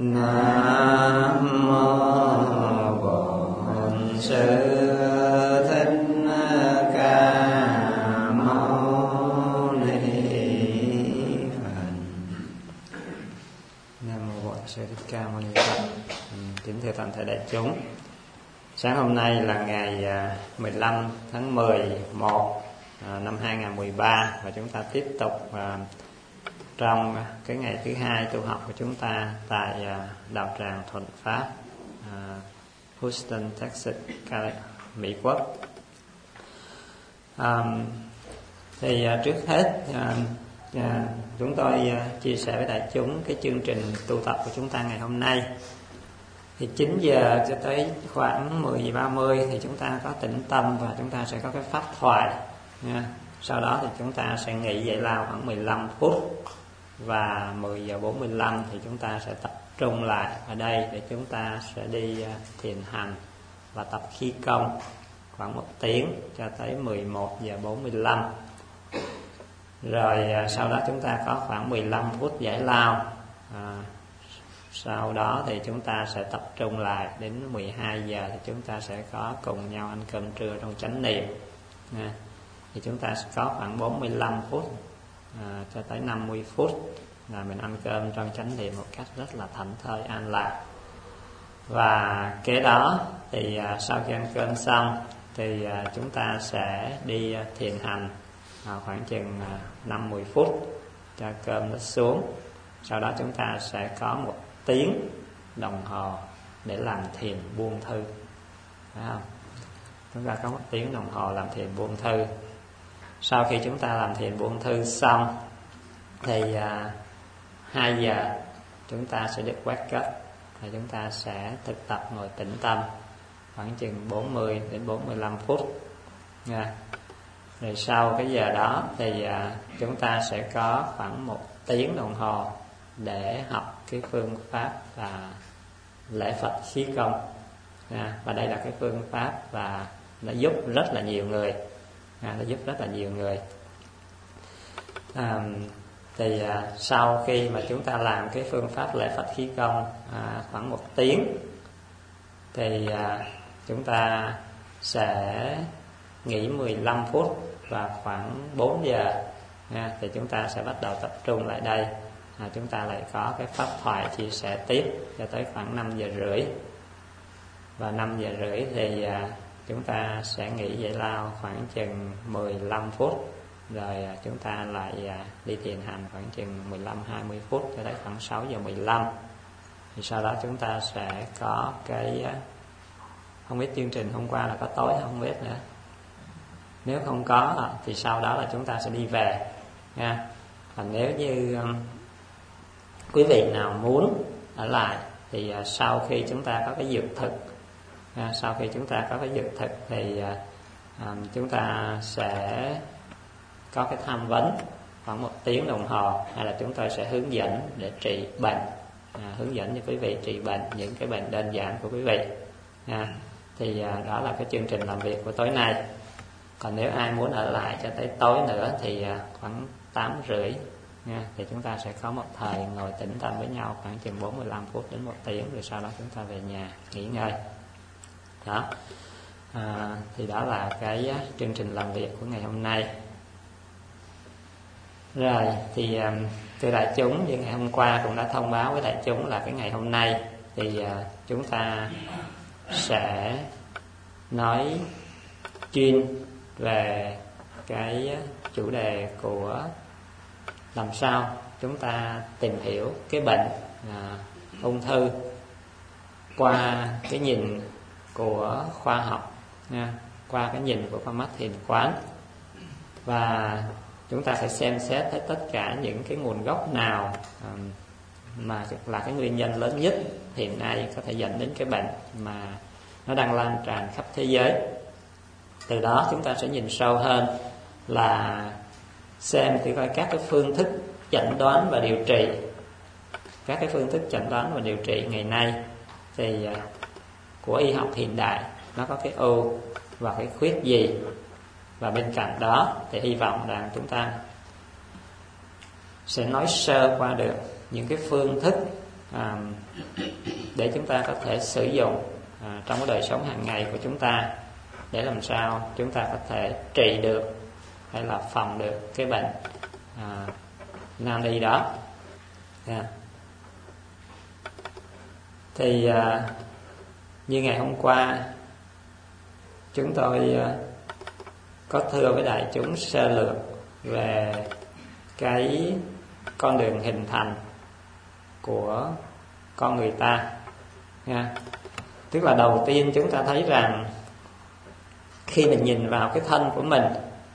Nam mô Bổn Sư Thích Ca Mâu Ni Phật. Nam mô Bổn Sư Thích Ca Mâu Ni Phật. Kính thưa toàn thể đại chúng, sáng hôm nay là ngày 15 tháng 11 năm 2013 và chúng ta tiếp tục trong cái ngày thứ hai tu học của chúng ta tại đạo tràng Thuận Pháp, Houston, Texas, Mỹ Quốc. Thì trước hết chúng tôi chia sẻ với đại chúng cái chương trình tu tập của chúng ta ngày hôm nay. Thì 9 giờ cho tới khoảng 10 giờ 30 thì chúng ta có tĩnh tâm và chúng ta sẽ có cái pháp thoại nha. Sau đó thì chúng ta sẽ nghỉ giải lao khoảng 15 phút. Và 10 giờ 45 thì chúng ta sẽ tập trung lại ở đây để chúng ta sẽ đi thiền hành và tập khí công khoảng 1 tiếng cho tới 11 giờ 45. Rồi sau đó chúng ta có khoảng 15 phút giải lao. Sau đó thì chúng ta sẽ tập trung lại đến 12 giờ thì chúng ta sẽ có cùng nhau ăn cơm trưa trong chánh niệm. Thì chúng ta sẽ có khoảng 45 phút cho tới 50 phút là mình ăn cơm trong chánh niệm một cách rất là thảnh thơi an lạc. Và kế đó thì sau khi ăn cơm xong thì chúng ta sẽ đi thiền hành khoảng chừng 5-10 phút cho cơm nó xuống. Sau đó chúng ta sẽ có 1 tiếng đồng hồ để làm thiền buông thư. Phải không? Chúng ta có 1 tiếng đồng hồ làm thiền buông thư. Sau khi chúng ta làm thiền buông thư xong thì 2 giờ chúng ta sẽ được wake up và chúng ta sẽ thực tập ngồi tĩnh tâm khoảng chừng 40 đến 45 phút nha. Rồi sau cái giờ đó thì chúng ta sẽ có khoảng 1 tiếng đồng hồ để học cái phương pháp là lễ Phật khí công nha. Và đây là cái phương pháp và nó giúp rất là nhiều người. Nó giúp rất là nhiều người. Thì sau khi mà chúng ta làm cái phương pháp lễ Phật khí công khoảng 1 tiếng thì chúng ta sẽ nghỉ 15 phút và khoảng 4 giờ thì chúng ta sẽ bắt đầu tập trung lại đây. Chúng ta lại có cái pháp thoại chia sẻ tiếp cho tới khoảng 5 giờ rưỡi. Và 5 giờ rưỡi thì chúng ta sẽ nghỉ giải lao khoảng chừng 15 phút. Rồi chúng ta lại đi thiền hành khoảng chừng 15-20 phút cho tới khoảng 6 giờ 15. Thì sau đó chúng ta sẽ có cái không biết chương trình hôm qua là có tối không biết nữa. Nếu không có thì sau đó là chúng ta sẽ đi về nha. Còn nếu như quý vị nào muốn ở lại thì sau khi chúng ta có cái dược thực, sau khi chúng ta có cái dược thực thì chúng ta sẽ có cái tham vấn khoảng 1 tiếng đồng hồ, hay là chúng tôi sẽ hướng dẫn để trị bệnh, hướng dẫn cho quý vị trị bệnh, những cái bệnh đơn giản của quý vị. Thì đó là cái chương trình làm việc của tối nay. Còn nếu ai muốn ở lại cho tới tối nữa thì khoảng 8 rưỡi thì chúng ta sẽ có một thời ngồi tĩnh tâm với nhau khoảng chừng 45 phút đến 1 tiếng, rồi sau đó chúng ta về nhà nghỉ ngơi. Đó. Thì đó là cái chương trình làm việc của ngày hôm nay. Rồi thì thưa đại chúng, như ngày hôm qua cũng đã thông báo với đại chúng là cái ngày hôm nay thì chúng ta sẽ nói chuyên về cái chủ đề của làm sao chúng ta tìm hiểu cái bệnh ung thư qua cái nhìn của khoa học nha, qua cái nhìn của con mắt thiền quán. Và chúng ta phải xem xét thấy tất cả những cái nguồn gốc nào mà là cái nguyên nhân lớn nhất hiện nay có thể dẫn đến cái bệnh mà nó đang lan tràn khắp thế giới. Từ đó chúng ta sẽ nhìn sâu hơn là xem thử coi các cái phương thức chẩn đoán và điều trị. Các cái phương thức chẩn đoán và điều trị ngày nay thì của y học hiện đại nó có cái ưu và cái khuyết gì. Và bên cạnh đó thì hy vọng rằng chúng ta sẽ nói sơ qua được những cái phương thức để chúng ta có thể sử dụng trong cái đời sống hàng ngày của chúng ta, để làm sao chúng ta có thể trị được hay là phòng được cái bệnh nan y đó. Thì như ngày hôm qua chúng tôi có thưa với đại chúng sơ lược về cái con đường hình thành của con người ta nha. Tức là đầu tiên chúng ta thấy rằng khi mình nhìn vào cái thân của mình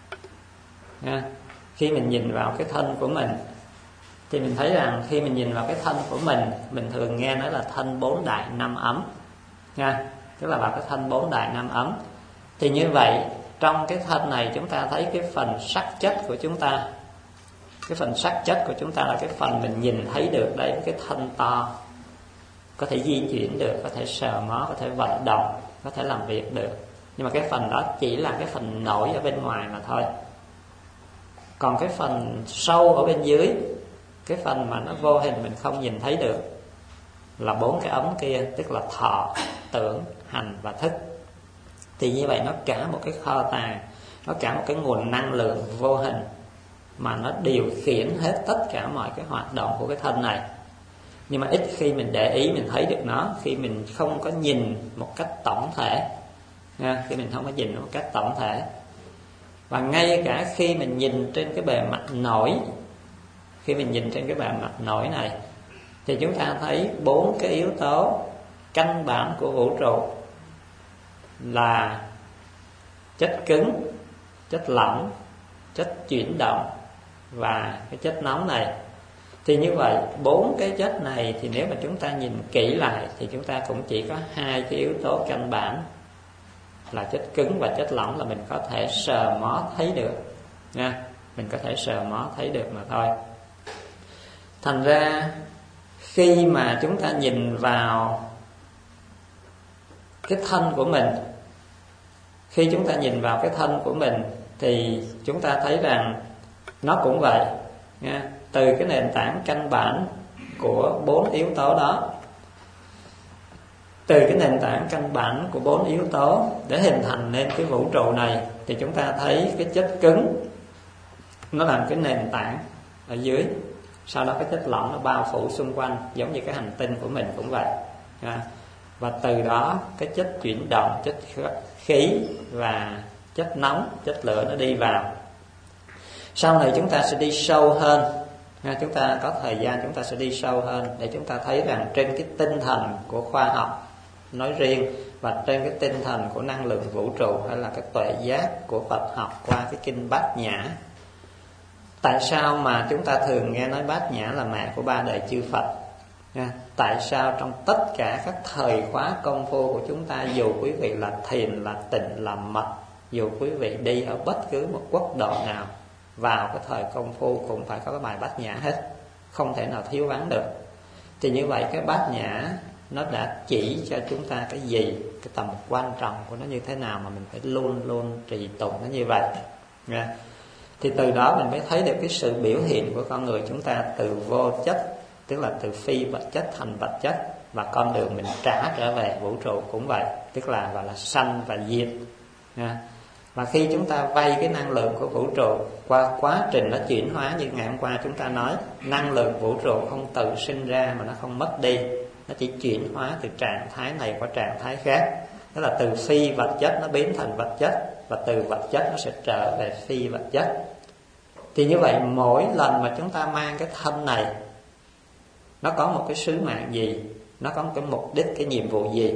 nha, khi mình nhìn vào cái thân của mình thì mình thấy rằng khi mình nhìn vào cái thân của mình thường nghe nói là thân 4 đại 5 ấm nha, tức là vào cái thân 4 đại 5 ấm. Thì như vậy trong cái thân này chúng ta thấy cái phần sắc chất của chúng ta, cái phần sắc chất của chúng ta là cái phần mình nhìn thấy được đấy, cái thân to, có thể di chuyển được, có thể sờ mó, có thể vận động, có thể làm việc được. Nhưng mà cái phần đó chỉ là cái phần nổi ở bên ngoài mà thôi. Còn cái phần sâu ở bên dưới, cái phần mà nó vô hình mình không nhìn thấy được, là 4 cái ấm kia, tức là thọ, tưởng, hành và thức. Thì như vậy nó cả một cái kho tàng, nó cả một cái nguồn năng lượng vô hình mà nó điều khiển hết tất cả mọi cái hoạt động của cái thân này. Nhưng mà ít khi mình để ý mình thấy được nó, khi mình không có nhìn một cách tổng thể nha, khi mình không có nhìn một cách tổng thể. Và ngay cả khi mình nhìn trên cái bề mặt nổi, khi mình nhìn trên cái bề mặt nổi này thì chúng ta thấy 4 cái yếu tố căn bản của vũ trụ là chất cứng, chất lỏng, chất chuyển động và cái chất nóng này. Thì như vậy 4 cái chất này thì nếu mà chúng ta nhìn kỹ lại thì chúng ta cũng chỉ có 2 cái yếu tố căn bản là chất cứng và chất lỏng là mình có thể sờ mó thấy được nha, mình có thể sờ mó thấy được mà thôi. Thành ra khi mà chúng ta nhìn vào cái thân của mình, khi chúng ta nhìn vào cái thân của mình thì chúng ta thấy rằng nó cũng vậy nha. Từ cái nền tảng căn bản của 4 yếu tố đó, từ cái nền tảng căn bản của 4 yếu tố để hình thành nên cái vũ trụ này, thì chúng ta thấy cái chất cứng nó làm cái nền tảng ở dưới, sau đó cái chất lỏng nó bao phủ xung quanh, giống như cái hành tinh của mình cũng vậy. Và từ đó cái chất chuyển động, chất khí và chất nóng, chất lửa nó đi vào. Sau này chúng ta sẽ đi sâu hơn, chúng ta có thời gian chúng ta sẽ đi sâu hơn để chúng ta thấy rằng trên cái tinh thần của khoa học nói riêng và trên cái tinh thần của năng lượng vũ trụ hay là cái tuệ giác của Phật học qua cái kinh Bát Nhã, tại sao mà chúng ta thường nghe nói Bát Nhã là mẹ của 3 đời chư Phật? Tại sao trong tất cả các thời khóa công phu của chúng ta, dù quý vị là thiền, là tịnh, là mật, dù quý vị đi ở bất cứ một quốc độ nào, vào cái thời công phu cũng phải có cái bài Bát Nhã hết, không thể nào thiếu vắng được. Thì như vậy cái Bát Nhã nó đã chỉ cho chúng ta cái gì, cái tầm quan trọng của nó như thế nào mà mình phải luôn luôn trì tụng nó như vậy. Thì từ đó mình mới thấy được cái sự biểu hiện của con người chúng ta từ vô chất, tức là từ phi vật chất thành vật chất, và con đường mình trả trở về vũ trụ cũng vậy, tức là gọi là sanh và diệt. Và khi chúng ta vay cái năng lượng của vũ trụ qua quá trình nó chuyển hóa, như ngày hôm qua chúng ta nói, năng lượng vũ trụ không tự sinh ra mà nó không mất đi, nó chỉ chuyển hóa từ trạng thái này qua trạng thái khác. Tức là từ phi vật chất nó biến thành vật chất, và từ vật chất nó sẽ trở về phi vật chất. Thì như vậy mỗi lần mà chúng ta mang cái thân này, nó có một cái sứ mạng gì, nó có một cái mục đích, cái nhiệm vụ gì.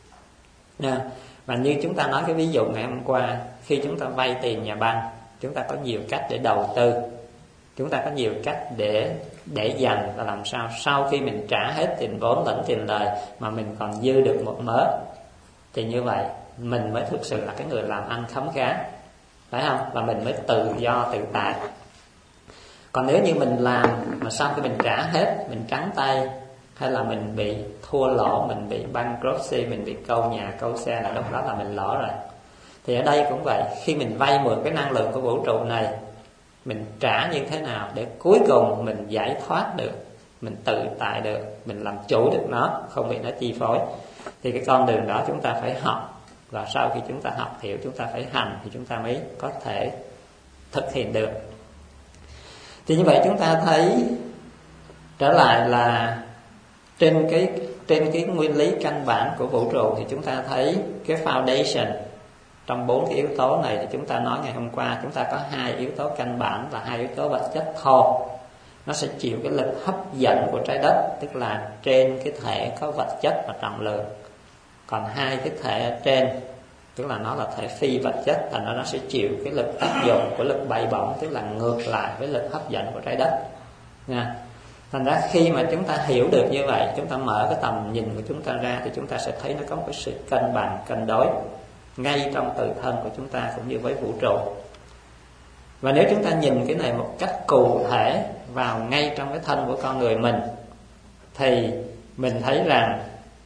Và như chúng ta nói cái ví dụ ngày hôm qua, khi chúng ta vay tiền nhà băng, chúng ta có nhiều cách để đầu tư, chúng ta có nhiều cách để dành, và làm sao sau khi mình trả hết tiền vốn lẫn tiền lời mà mình còn dư được một mớ, thì như vậy mình mới thực sự là cái người làm ăn khấm khá, phải không? Và mình mới tự do tự tại. Còn nếu như mình làm mà sau khi mình trả hết, mình trắng tay, hay là mình bị thua lỗ, mình bị bankruptcy, mình bị câu nhà câu xe, là lúc đó là mình lỗ rồi. Thì ở đây cũng vậy, khi mình vay mượn cái năng lượng của vũ trụ này, mình trả như thế nào để cuối cùng mình giải thoát được mình tự tại được, mình làm chủ được nó, không bị nó chi phối. Thì cái con đường đó chúng ta phải học, và sau khi chúng ta học hiểu, chúng ta phải hành thì chúng ta mới có thể thực hiện được. Thì như vậy chúng ta thấy trở lại là trên cái nguyên lý căn bản của vũ trụ thì chúng ta thấy cái foundation trong 4 cái yếu tố này. Thì chúng ta nói ngày hôm qua chúng ta có 2 yếu tố căn bản là 2 yếu tố vật chất thô, nó sẽ chịu cái lực hấp dẫn của trái đất, tức là trên cái thể có vật chất và trọng lượng. Còn 2 cái thể ở trên, tức là nó là thể phi vật chất, thành ra nó sẽ chịu cái lực tác dụng của lực bay bổng, tức là ngược lại với lực hấp dẫn của trái đất nha. Thành ra khi mà chúng ta hiểu được như vậy, chúng ta mở cái tầm nhìn của chúng ta ra, thì chúng ta sẽ thấy nó có một cái sự cân bằng, cân đối ngay trong tự thân của chúng ta cũng như với vũ trụ. Và nếu chúng ta nhìn cái này một cách cụ thể vào ngay trong cái thân của con người mình, thì mình thấy rằng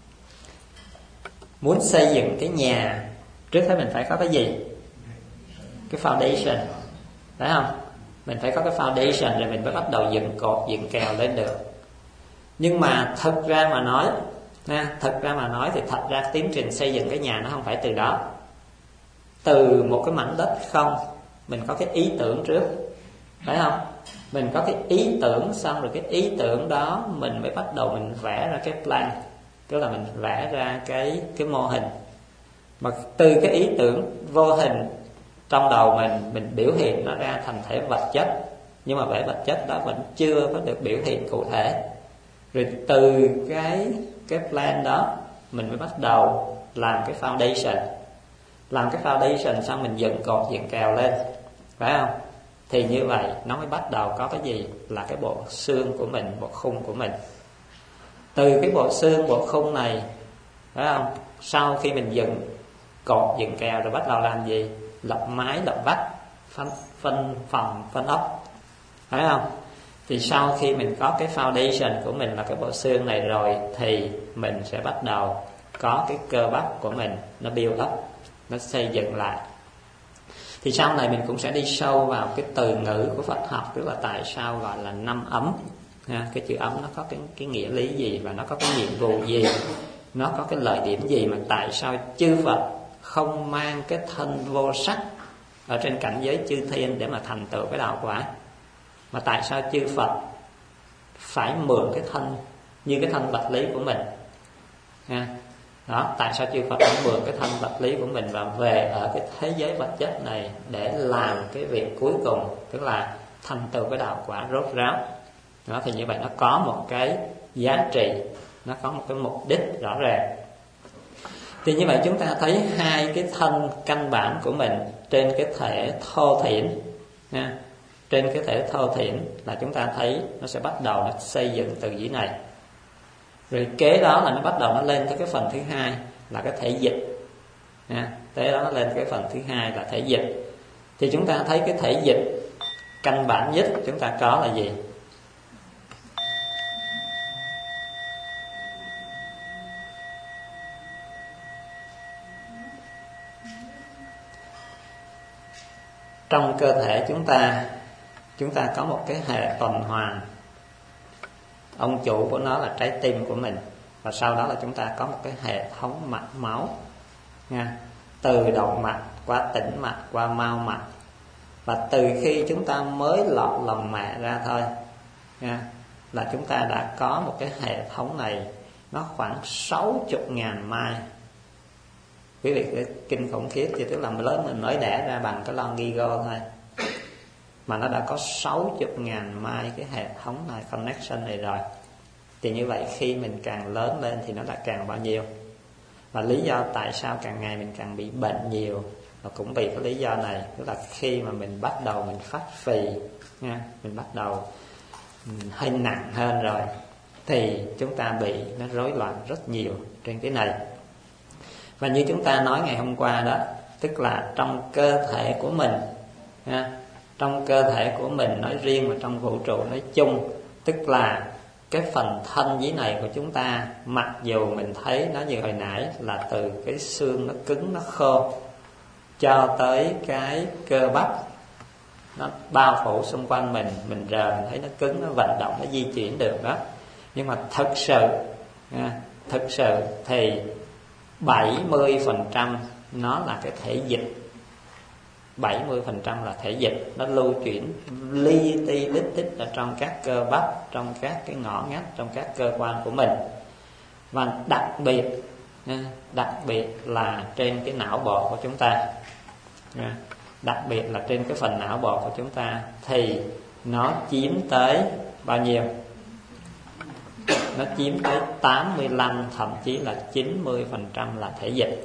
muốn xây dựng cái nhà, trước hết mình phải có cái gì? Cái foundation, phải không? Mình phải có cái foundation rồi mình mới bắt đầu dựng cột, dựng kèo lên được. Nhưng mà thực ra mà nói thì thật ra tiến trình xây dựng cái nhà nó không phải từ đó. Từ một cái mảnh đất không, mình có cái ý tưởng trước, phải không? Mình có cái ý tưởng, xong rồi cái ý tưởng đó mình mới bắt đầu mình vẽ ra cái plan, tức là mình vẽ ra cái mô hình. Mà từ cái ý tưởng vô hình trong đầu mình biểu hiện nó ra thành thể vật chất, nhưng mà vẻ vật chất đó vẫn chưa có được biểu hiện cụ thể. Rồi từ cái plan đó mình mới bắt đầu làm cái foundation. Làm cái foundation xong mình dựng cột, dựng kèo lên, phải không? Thì như vậy nó mới bắt đầu có cái gì? Là cái bộ xương của mình, bộ khung của mình. Từ cái bộ xương, bộ khung này, phải không? Sau khi mình dựng cột, dựng kèo rồi bắt đầu làm gì? Lập mái, lập vách, phân phòng, phân ốc, phải không? Thì sau khi mình có cái foundation của mình là cái bộ xương này rồi, thì mình sẽ bắt đầu có cái cơ bắp của mình nó build up, nó xây dựng lại. Thì sau này mình cũng sẽ đi sâu vào cái từ ngữ của Phật học, tức là tại sao gọi là 5 ấm. Cái chữ ấm nó có cái nghĩa lý gì, và nó có cái nhiệm vụ gì, nó có cái lợi điểm gì, mà tại sao chư Phật không mang cái thân vô sắc ở trên cảnh giới chư thiên để mà thành tựu cái đạo quả, mà tại sao chư Phật phải mượn cái thân như cái thân vật lý của mình. Đó, tại sao chư Phật phải mượn cái thân vật lý của mình và về ở cái thế giới vật chất này để làm cái việc cuối cùng, tức là thành tựu cái đạo quả rốt ráo. Đó, thì như vậy nó có một cái giá trị, nó có một cái mục đích rõ ràng. Thì như vậy chúng ta thấy 2 cái thân căn bản của mình trên cái thể thô thiển nha. Trên cái thể thô thiển là chúng ta thấy nó sẽ bắt đầu nó xây dựng từ dưới này. Rồi kế đó là nó bắt đầu nó lên tới cái phần thứ 2 là cái thể dịch nha. Kế đó nó lên cái phần thứ 2 là thể dịch. Thì chúng ta thấy cái thể dịch căn bản nhất chúng ta có là gì? Trong cơ thể chúng ta có một cái hệ tuần hoàn. Ông chủ của nó là trái tim của mình. Và sau đó là chúng ta có một cái hệ thống mạch máu nha. Từ động mạch qua tĩnh mạch qua mao mạch. Và từ khi chúng ta mới lọt lòng mẹ ra thôi nha, là chúng ta đã có một cái hệ thống này. Nó khoảng 60.000 mai. Quý vị cái kinh khủng khiếp, thì tức là lớn mình mới đẻ ra bằng cái lon Gigo thôi, mà nó đã có 60.000 mai cái hệ thống này, connection này rồi. Thì như vậy khi mình càng lớn lên thì nó đã càng bao nhiêu. Và lý do tại sao càng ngày mình càng bị bệnh nhiều là cũng vì cái lý do này. Tức là khi mà mình bắt đầu mình phát phì nha, mình bắt đầu hơi nặng hơn rồi, thì chúng ta bị nó rối loạn rất nhiều trên cái này. Và như chúng ta nói ngày hôm qua đó, tức là trong cơ thể của mình nha, trong cơ thể của mình nói riêng và trong vũ trụ nói chung, tức là cái phần thân dưới này của chúng ta, mặc dù mình thấy nó như hồi nãy là từ cái xương nó cứng, nó khô, cho tới cái cơ bắp nó bao phủ xung quanh mình rờ mình thấy nó cứng, nó vận động, nó di chuyển được đó. Nhưng mà thực sự thì 70% nó là cái thể dịch. 70% là thể dịch, nó lưu chuyển li ti lít tích ở trong các cơ bắp, trong các cái ngõ ngách, trong các cơ quan của mình. Và đặc biệt là trên cái não bộ của chúng ta, đặc biệt là trên cái phần não bộ của chúng ta thì nó chiếm tới bao nhiêu? Nó chiếm tới 85, thậm chí là 90% là thể dịch.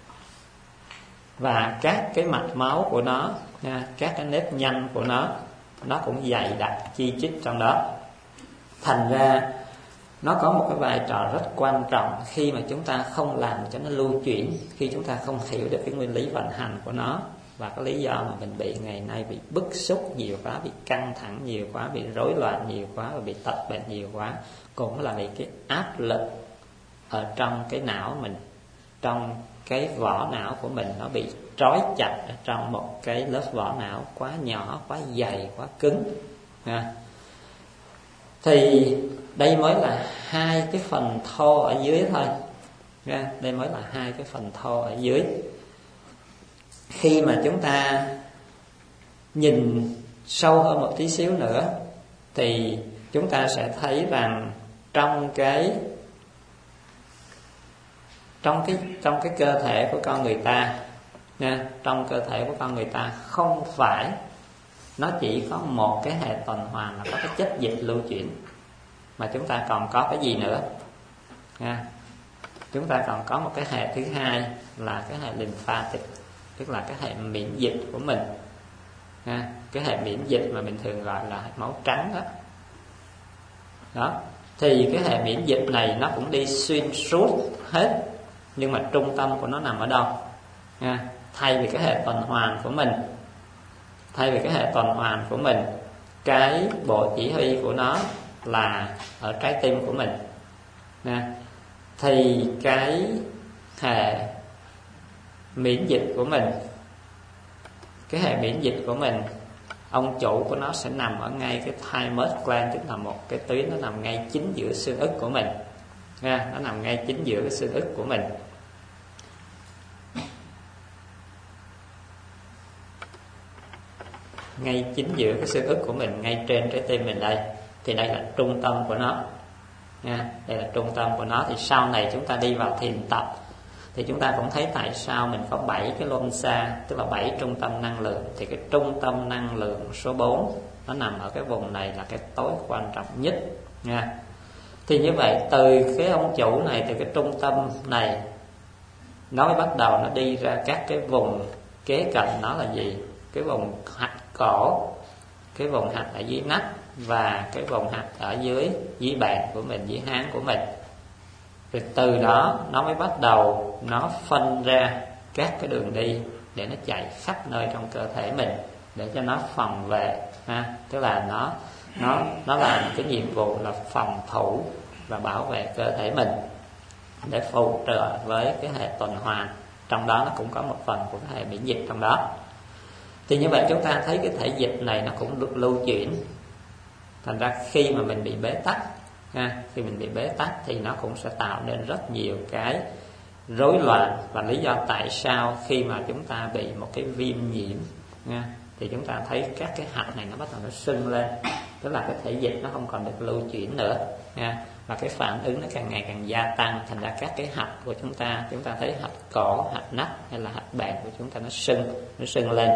Và các cái mạch máu của nó, các cái nếp nhăn của nó cũng dày đặc chi chít trong đó. Thành ra nó có một cái vai trò rất quan trọng khi mà chúng ta không làm cho nó lưu chuyển, khi chúng ta không hiểu được cái nguyên lý vận hành của nó. Và cái lý do mà mình bị ngày nay bị bức xúc nhiều quá, bị căng thẳng nhiều quá, bị rối loạn nhiều quá và bị tật bệnh nhiều quá, cũng là vì cái áp lực ở trong cái não mình, trong cái vỏ não của mình, nó bị trói chặt ở trong một cái lớp vỏ não quá nhỏ, quá dày, quá cứng. Thì đây mới là hai cái phần thô ở dưới thôi. Đây mới là hai cái phần thô ở dưới. Khi mà chúng ta nhìn sâu hơn một tí xíu nữa thì chúng ta sẽ thấy rằng trong cái cơ thể của con người ta, trong cơ thể của con người ta không phải nó chỉ có một cái hệ tuần hoàn là có cái chất dịch lưu chuyển, mà chúng ta còn có cái gì nữa? Chúng ta còn có một cái hệ thứ hai là cái hệ lymphatic, tức là cái hệ miễn dịch của mình. Cái hệ miễn dịch mà mình thường gọi là máu trắng đó. Thì cái hệ miễn dịch này nó cũng đi xuyên suốt hết, nhưng mà trung tâm của nó nằm ở đâu? Thay vì cái hệ tuần hoàn của mình, cái bộ chỉ huy của nó là ở trái tim của mình, thì cái hệ miễn dịch của mình, ông chủ của nó sẽ nằm ở ngay cái thymus gland, tức là một cái tuyến nó nằm ngay chính giữa xương ức của mình. Nó nằm ngay chính giữa cái xương ức của mình. Ngay chính giữa cái xương ức của mình, ngay trên trái tim mình đây. Thì đây là trung tâm của nó. Đây là trung tâm của nó. Thì sau này chúng ta đi vào thiền tập thì chúng ta cũng thấy tại sao mình có 7 cái luân xa, tức là 7 trung tâm năng lượng. Thì cái trung tâm năng lượng số 4 nó nằm ở cái vùng này, là cái tối quan trọng nhất. Thì như vậy từ cái ông chủ này, từ cái trung tâm này, nó mới bắt đầu nó đi ra các cái vùng kế cận nó là gì? Cái vùng hạch cổ, cái vùng hạch ở dưới nách, và cái vùng hạch ở dưới bàn của mình, dưới háng của mình. Rồi từ đó nó mới bắt đầu nó phân ra các cái đường đi để nó chạy khắp nơi trong cơ thể mình, để cho nó phòng vệ. Tức là nó làm cái nhiệm vụ là phòng thủ và bảo vệ cơ thể mình, để phụ trợ với cái hệ tuần hoàn. Trong đó nó cũng có một phần của cái hệ miễn dịch trong đó. Thì như vậy chúng ta thấy cái thể dịch này nó cũng được lưu chuyển. Thành ra khi mà mình bị bế tắc, khi mình bị bế tắc thì nó cũng sẽ tạo nên rất nhiều cái rối loạn. Và lý do tại sao khi mà chúng ta bị một cái viêm nhiễm thì chúng ta thấy các cái hạch này nó bắt đầu nó sưng lên, tức là cái thể dịch nó không còn được lưu chuyển nữa, và cái phản ứng nó càng ngày càng gia tăng. Thành ra các cái hạch của chúng ta thấy hạch cổ, hạch nách hay là hạch bàn của chúng ta nó sưng lên.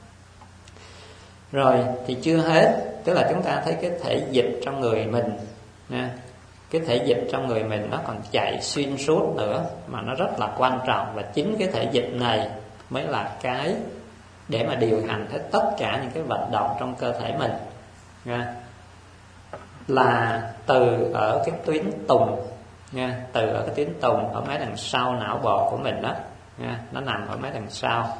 Rồi thì chưa hết, tức là chúng ta thấy cái thể dịch trong người mình, cái thể dịch trong người mình nó còn chạy xuyên suốt nữa, mà nó rất là quan trọng. Và chính cái thể dịch này mới là cái để mà điều hành hết tất cả những cái vận động trong cơ thể mình. Là từ ở cái tuyến tùng, từ ở cái tuyến tùng ở mấy đằng sau não bộ của mình đó, nó nằm ở mấy đằng sau,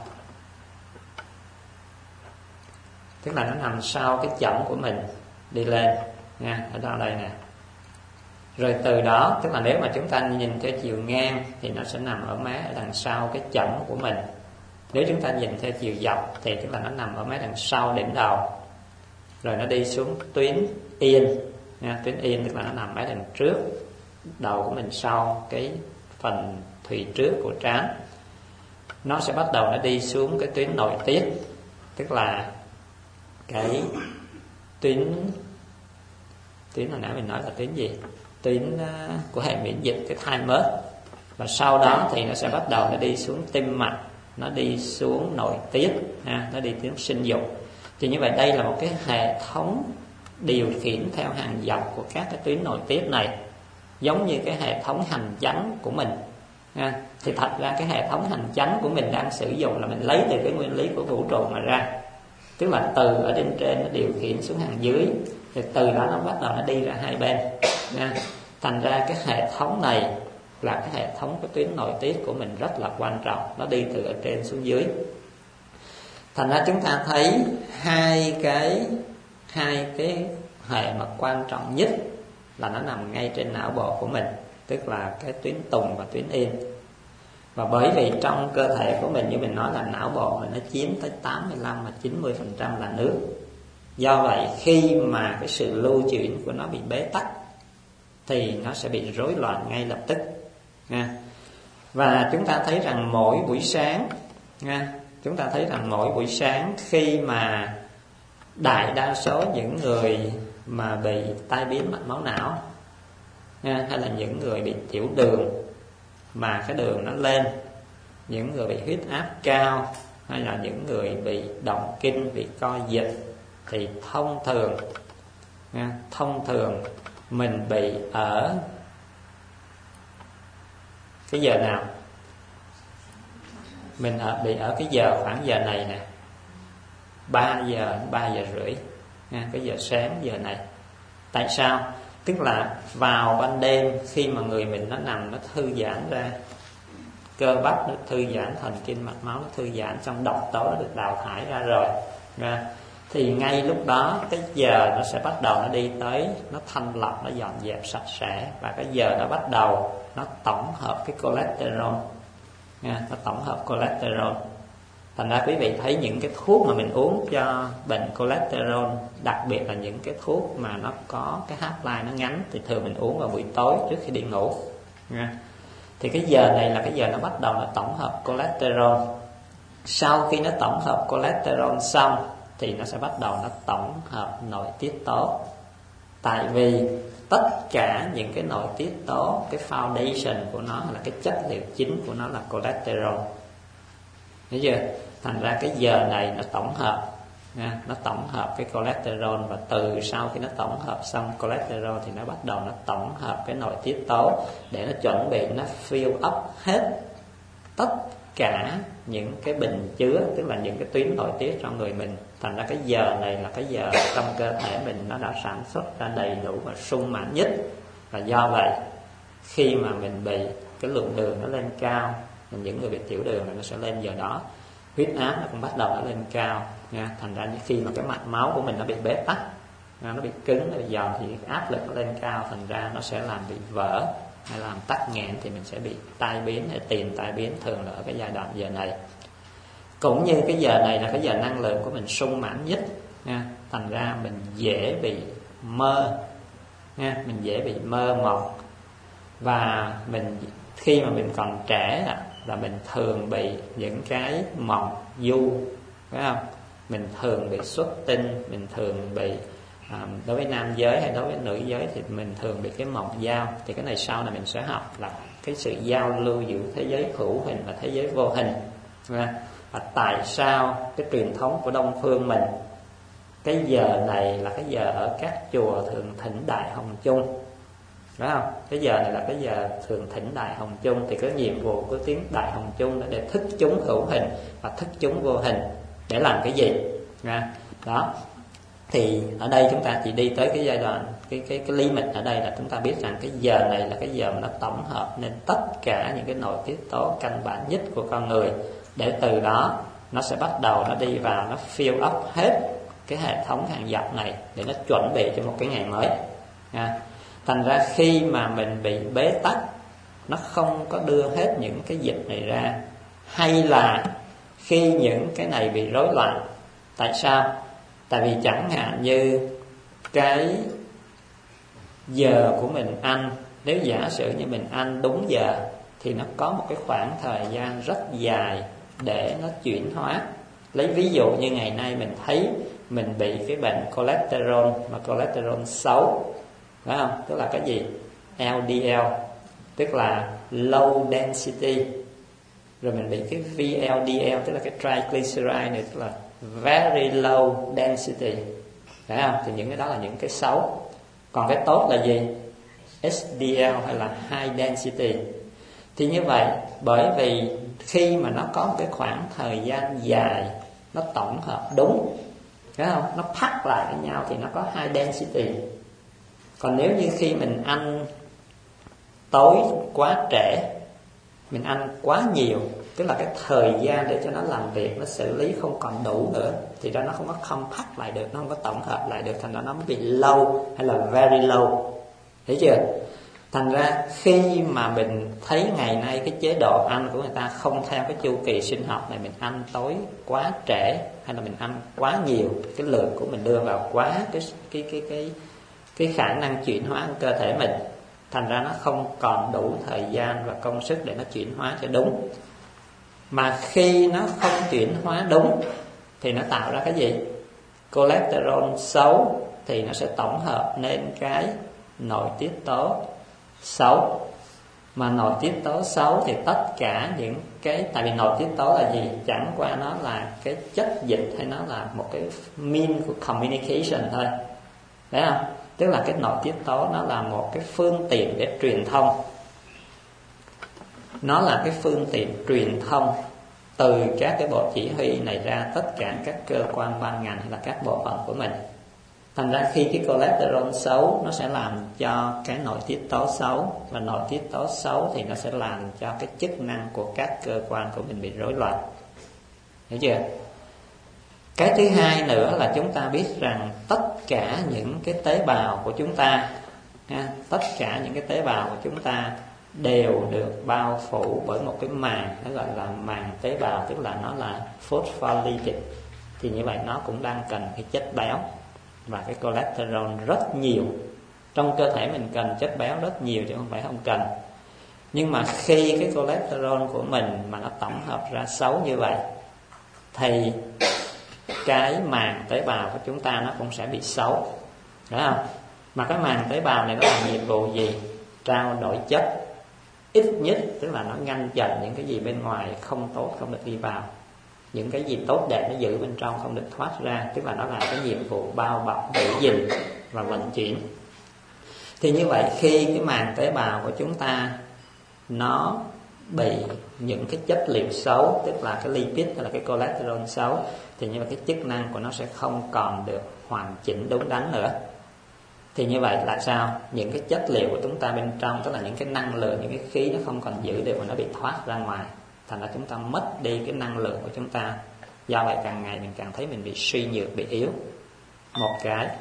tức là nó nằm sau cái chỏng của mình đi lên, ở đâu đây nè. Rồi từ đó, tức là nếu mà chúng ta nhìn theo chiều ngang thì nó sẽ nằm ở má ở đằng sau cái chỏng của mình. Nếu chúng ta nhìn theo chiều dọc thì tức là nó nằm ở má đằng sau đỉnh đầu. Rồi nó đi xuống tuyến yên, nha. Tuyến yên tức là nó nằm ở đằng trước đầu của mình, sau cái phần thùy trước của trán. Nó sẽ bắt đầu nó đi xuống cái tuyến nội tiết, tức là cái tuyến hồi nãy mình nói là tuyến gì, tuyến của hệ miễn dịch, cái thymus. Và sau đó thì nó sẽ bắt đầu nó đi xuống tim mạch, nó đi xuống nội tiết, nó đi xuống sinh dục. Thì như vậy đây là một cái hệ thống điều khiển theo hàng dọc của các cái tuyến nội tiết này, giống như cái hệ thống hành chánh của mình. Thì thật ra cái hệ thống hành chánh của mình đang sử dụng là mình lấy từ cái nguyên lý của vũ trụ mà ra, tức là từ ở trên nó điều khiển xuống hàng dưới, thì từ đó nó bắt đầu nó đi ra hai bên. Thành ra cái hệ thống này là cái hệ thống của tuyến nội tiết của mình rất là quan trọng, nó đi từ ở trên xuống dưới. Thành ra chúng ta thấy hai cái hệ mà quan trọng nhất là nó nằm ngay trên não bộ của mình, tức là cái tuyến tùng và tuyến yên. Và bởi vì trong cơ thể của mình, như mình nói là não bộ mình nó chiếm tới 85 và 90% là nước. Do vậy khi mà cái sự lưu chuyển của nó bị bế tắc thì nó sẽ bị rối loạn ngay lập tức. Và chúng ta thấy rằng mỗi buổi sáng khi mà đại đa số những người mà bị tai biến mạch máu não, hay là những người bị tiểu đường mà cái đường nó lên, những người bị huyết áp cao, hay là những người bị động kinh, bị co giật, thì thông thường mình bị ở cái giờ nào? Mình bị ở cái giờ khoảng giờ này nè, 3 giờ rưỡi, cái giờ sáng giờ này. Tại sao? Tức là vào ban đêm khi mà người mình nó nằm, nó thư giãn ra, cơ bắp nó thư giãn, thần kinh mạch máu nó thư giãn, trong độc tố nó được đào thải ra rồi, thì ngay lúc đó cái giờ nó sẽ bắt đầu nó đi tới, nó thanh lọc, nó dọn dẹp sạch sẽ, và cái giờ nó bắt đầu nó tổng hợp cái cholesterol, nó tổng hợp cholesterol. Thành ra quý vị thấy những cái thuốc mà mình uống cho bệnh cholesterol, đặc biệt là những cái thuốc mà nó có cái half-life nó ngắn, thì thường mình uống vào buổi tối trước khi đi ngủ. Thì cái giờ này là cái giờ nó bắt đầu nó tổng hợp cholesterol. Sau khi nó tổng hợp cholesterol xong thì nó sẽ bắt đầu nó tổng hợp nội tiết tố. Tại vì tất cả những cái nội tiết tố, cái foundation của nó là cái chất liệu chính của nó là cholesterol. Thấy chưa? Thành ra cái giờ này nó tổng hợp, nó tổng hợp cái cholesterol, và từ sau khi nó tổng hợp xong cholesterol thì nó bắt đầu nó tổng hợp cái nội tiết tố để nó chuẩn bị nó fill up hết tất cả những cái bình chứa, tức là những cái tuyến nội tiết trong người mình. Thành ra cái giờ này là cái giờ trong cơ thể mình nó đã sản xuất ra đầy đủ và sung mãn nhất. Và do vậy khi mà mình bị cái lượng đường nó lên cao, những người bị tiểu đường thì nó sẽ lên giờ đó, huyết áp nó cũng bắt đầu nó lên cao nha. Thành ra khi mà cái mạch máu của mình nó bị bế tắc, nó bị cứng, nó bị giòn, thì áp lực nó lên cao, thành ra nó sẽ làm bị vỡ hay làm tắc nghẽn, thì mình sẽ bị tai biến hay tiền tai biến, thường là ở cái giai đoạn giờ này. Cũng như cái giờ này là cái giờ năng lượng của mình sung mãn nhất nha. Thành ra mình dễ bị mơ nha, mình dễ bị mơ mộng. Và mình khi mà mình còn trẻ là mình thường bị những cái mộng du, phải không? Mình thường bị xuất tinh, mình thường bị đối với nam giới hay đối với nữ giới thì mình thường bị cái mộng giao. Thì cái này sau này mình sẽ học là cái sự giao lưu giữa thế giới hữu hình và thế giới vô hình. Và tại sao cái truyền thống của Đông Phương mình, cái giờ này là cái giờ ở các chùa thường thỉnh Đại Hồng Chung, phải không? Cái giờ này là cái giờ thường thỉnh Đại Hồng Chung. Thì cái nhiệm vụ của tiếng Đại Hồng Chung là để thức chúng hữu hình và thức chúng vô hình. Để làm cái gì? Đó. Thì ở đây chúng ta chỉ đi tới cái giai đoạn, cái limit ở đây là chúng ta biết rằng cái giờ này là cái giờ mà nó tổng hợp nên tất cả những cái nội tiết tố căn bản nhất của con người, để từ đó nó sẽ bắt đầu nó đi vào, nó fill up hết cái hệ thống hàng dọc này để nó chuẩn bị cho một cái ngày mới. Thành ra khi mà mình bị bế tắc, nó không có đưa hết những cái dịch này ra, hay là khi những cái này bị rối loạn. Tại sao? Tại vì chẳng hạn như cái giờ của mình ăn, nếu giả sử như mình ăn đúng giờ thì nó có một cái khoảng thời gian rất dài để nó chuyển hóa. Lấy ví dụ như ngày nay mình thấy mình bị cái bệnh cholesterol, mà cholesterol xấu, phải không? Tức là cái gì? LDL, tức là low density. Rồi mình bị cái VLDL, tức là cái triglyceride này, tức là very low density, phải không? Thì những cái đó là những cái xấu. Còn cái tốt là gì? HDL hay là high density. Thì như vậy, bởi vì khi mà nó có một cái khoảng thời gian dài nó tổng hợp đúng, phải không? Nó pack lại với nhau thì nó có high density. Còn nếu như khi mình ăn tối quá trễ, mình ăn quá nhiều, tức là cái thời gian để cho nó làm việc, nó xử lý không còn đủ nữa, thì ra nó không có compact lại được, nó không có tổng hợp lại được, thành ra nó mới bị low hay là very low. Hiểu chưa? Thành ra khi mà mình thấy ngày nay cái chế độ ăn của người ta không theo cái chu kỳ sinh học này, mình ăn tối quá trễ hay là mình ăn quá nhiều, cái lượng của mình đưa vào quá cái khả năng chuyển hóa của cơ thể mình, thành ra nó không còn đủ thời gian và công sức để nó chuyển hóa cho đúng. Mà khi nó không chuyển hóa đúng thì nó tạo ra cái gì? Cholesterol xấu thì nó sẽ tổng hợp nên cái nội tiết tố xấu. Mà nội tiết tố xấu thì tất cả những cái, tại vì nội tiết tố là gì? Chẳng qua nó là cái chất dịch hay nó là một cái mean của communication thôi, phải không? Tức là cái nội tiết tố nó là một cái phương tiện để truyền thông. Nó là cái phương tiện truyền thông từ các cái bộ chỉ huy này ra tất cả các cơ quan ban ngành hay là các bộ phận của mình. Thành ra khi cái cholesterol xấu nó sẽ làm cho cái nội tiết tố xấu, và nội tiết tố xấu thì nó sẽ làm cho cái chức năng của các cơ quan của mình bị rối loạn. Hiểu chưa? Cái thứ hai nữa là chúng ta biết rằng tất cả những cái tế bào của chúng ta, tất cả những cái tế bào của chúng ta đều được bao phủ bởi một cái màng, nó gọi là màng tế bào, tức là nó là phospholipid. Thì như vậy nó cũng đang cần cái chất béo và cái cholesterol rất nhiều. Trong cơ thể mình cần chất béo rất nhiều chứ không phải không cần. Nhưng mà khi cái cholesterol của mình mà nó tổng hợp ra xấu như vậy thì cái màng tế bào của chúng ta nó cũng sẽ bị xấu, đúng không? Mà cái màng tế bào này nó làm nhiệm vụ gì? Trao đổi chất, ít nhất tức là nó ngăn chặn những cái gì bên ngoài không tốt không được đi vào, những cái gì tốt đẹp nó giữ bên trong không được thoát ra, tức là nó làm cái nhiệm vụ bao bọc, giữ gìn và vận chuyển. Thì như vậy khi cái màng tế bào của chúng ta nó bị những cái chất liệu xấu, tức là cái lipid hay là cái cholesterol xấu, thì như vậy cái chức năng của nó sẽ không còn được hoàn chỉnh đúng đắn nữa. Thì như vậy là sao? Những cái chất liệu của chúng ta bên trong, tức là những cái năng lượng, những cái khí nó không còn giữ được mà nó bị thoát ra ngoài. Thành ra chúng ta mất đi cái năng lượng của chúng ta. Do vậy càng ngày mình càng thấy mình bị suy nhược, bị yếu. Một cái.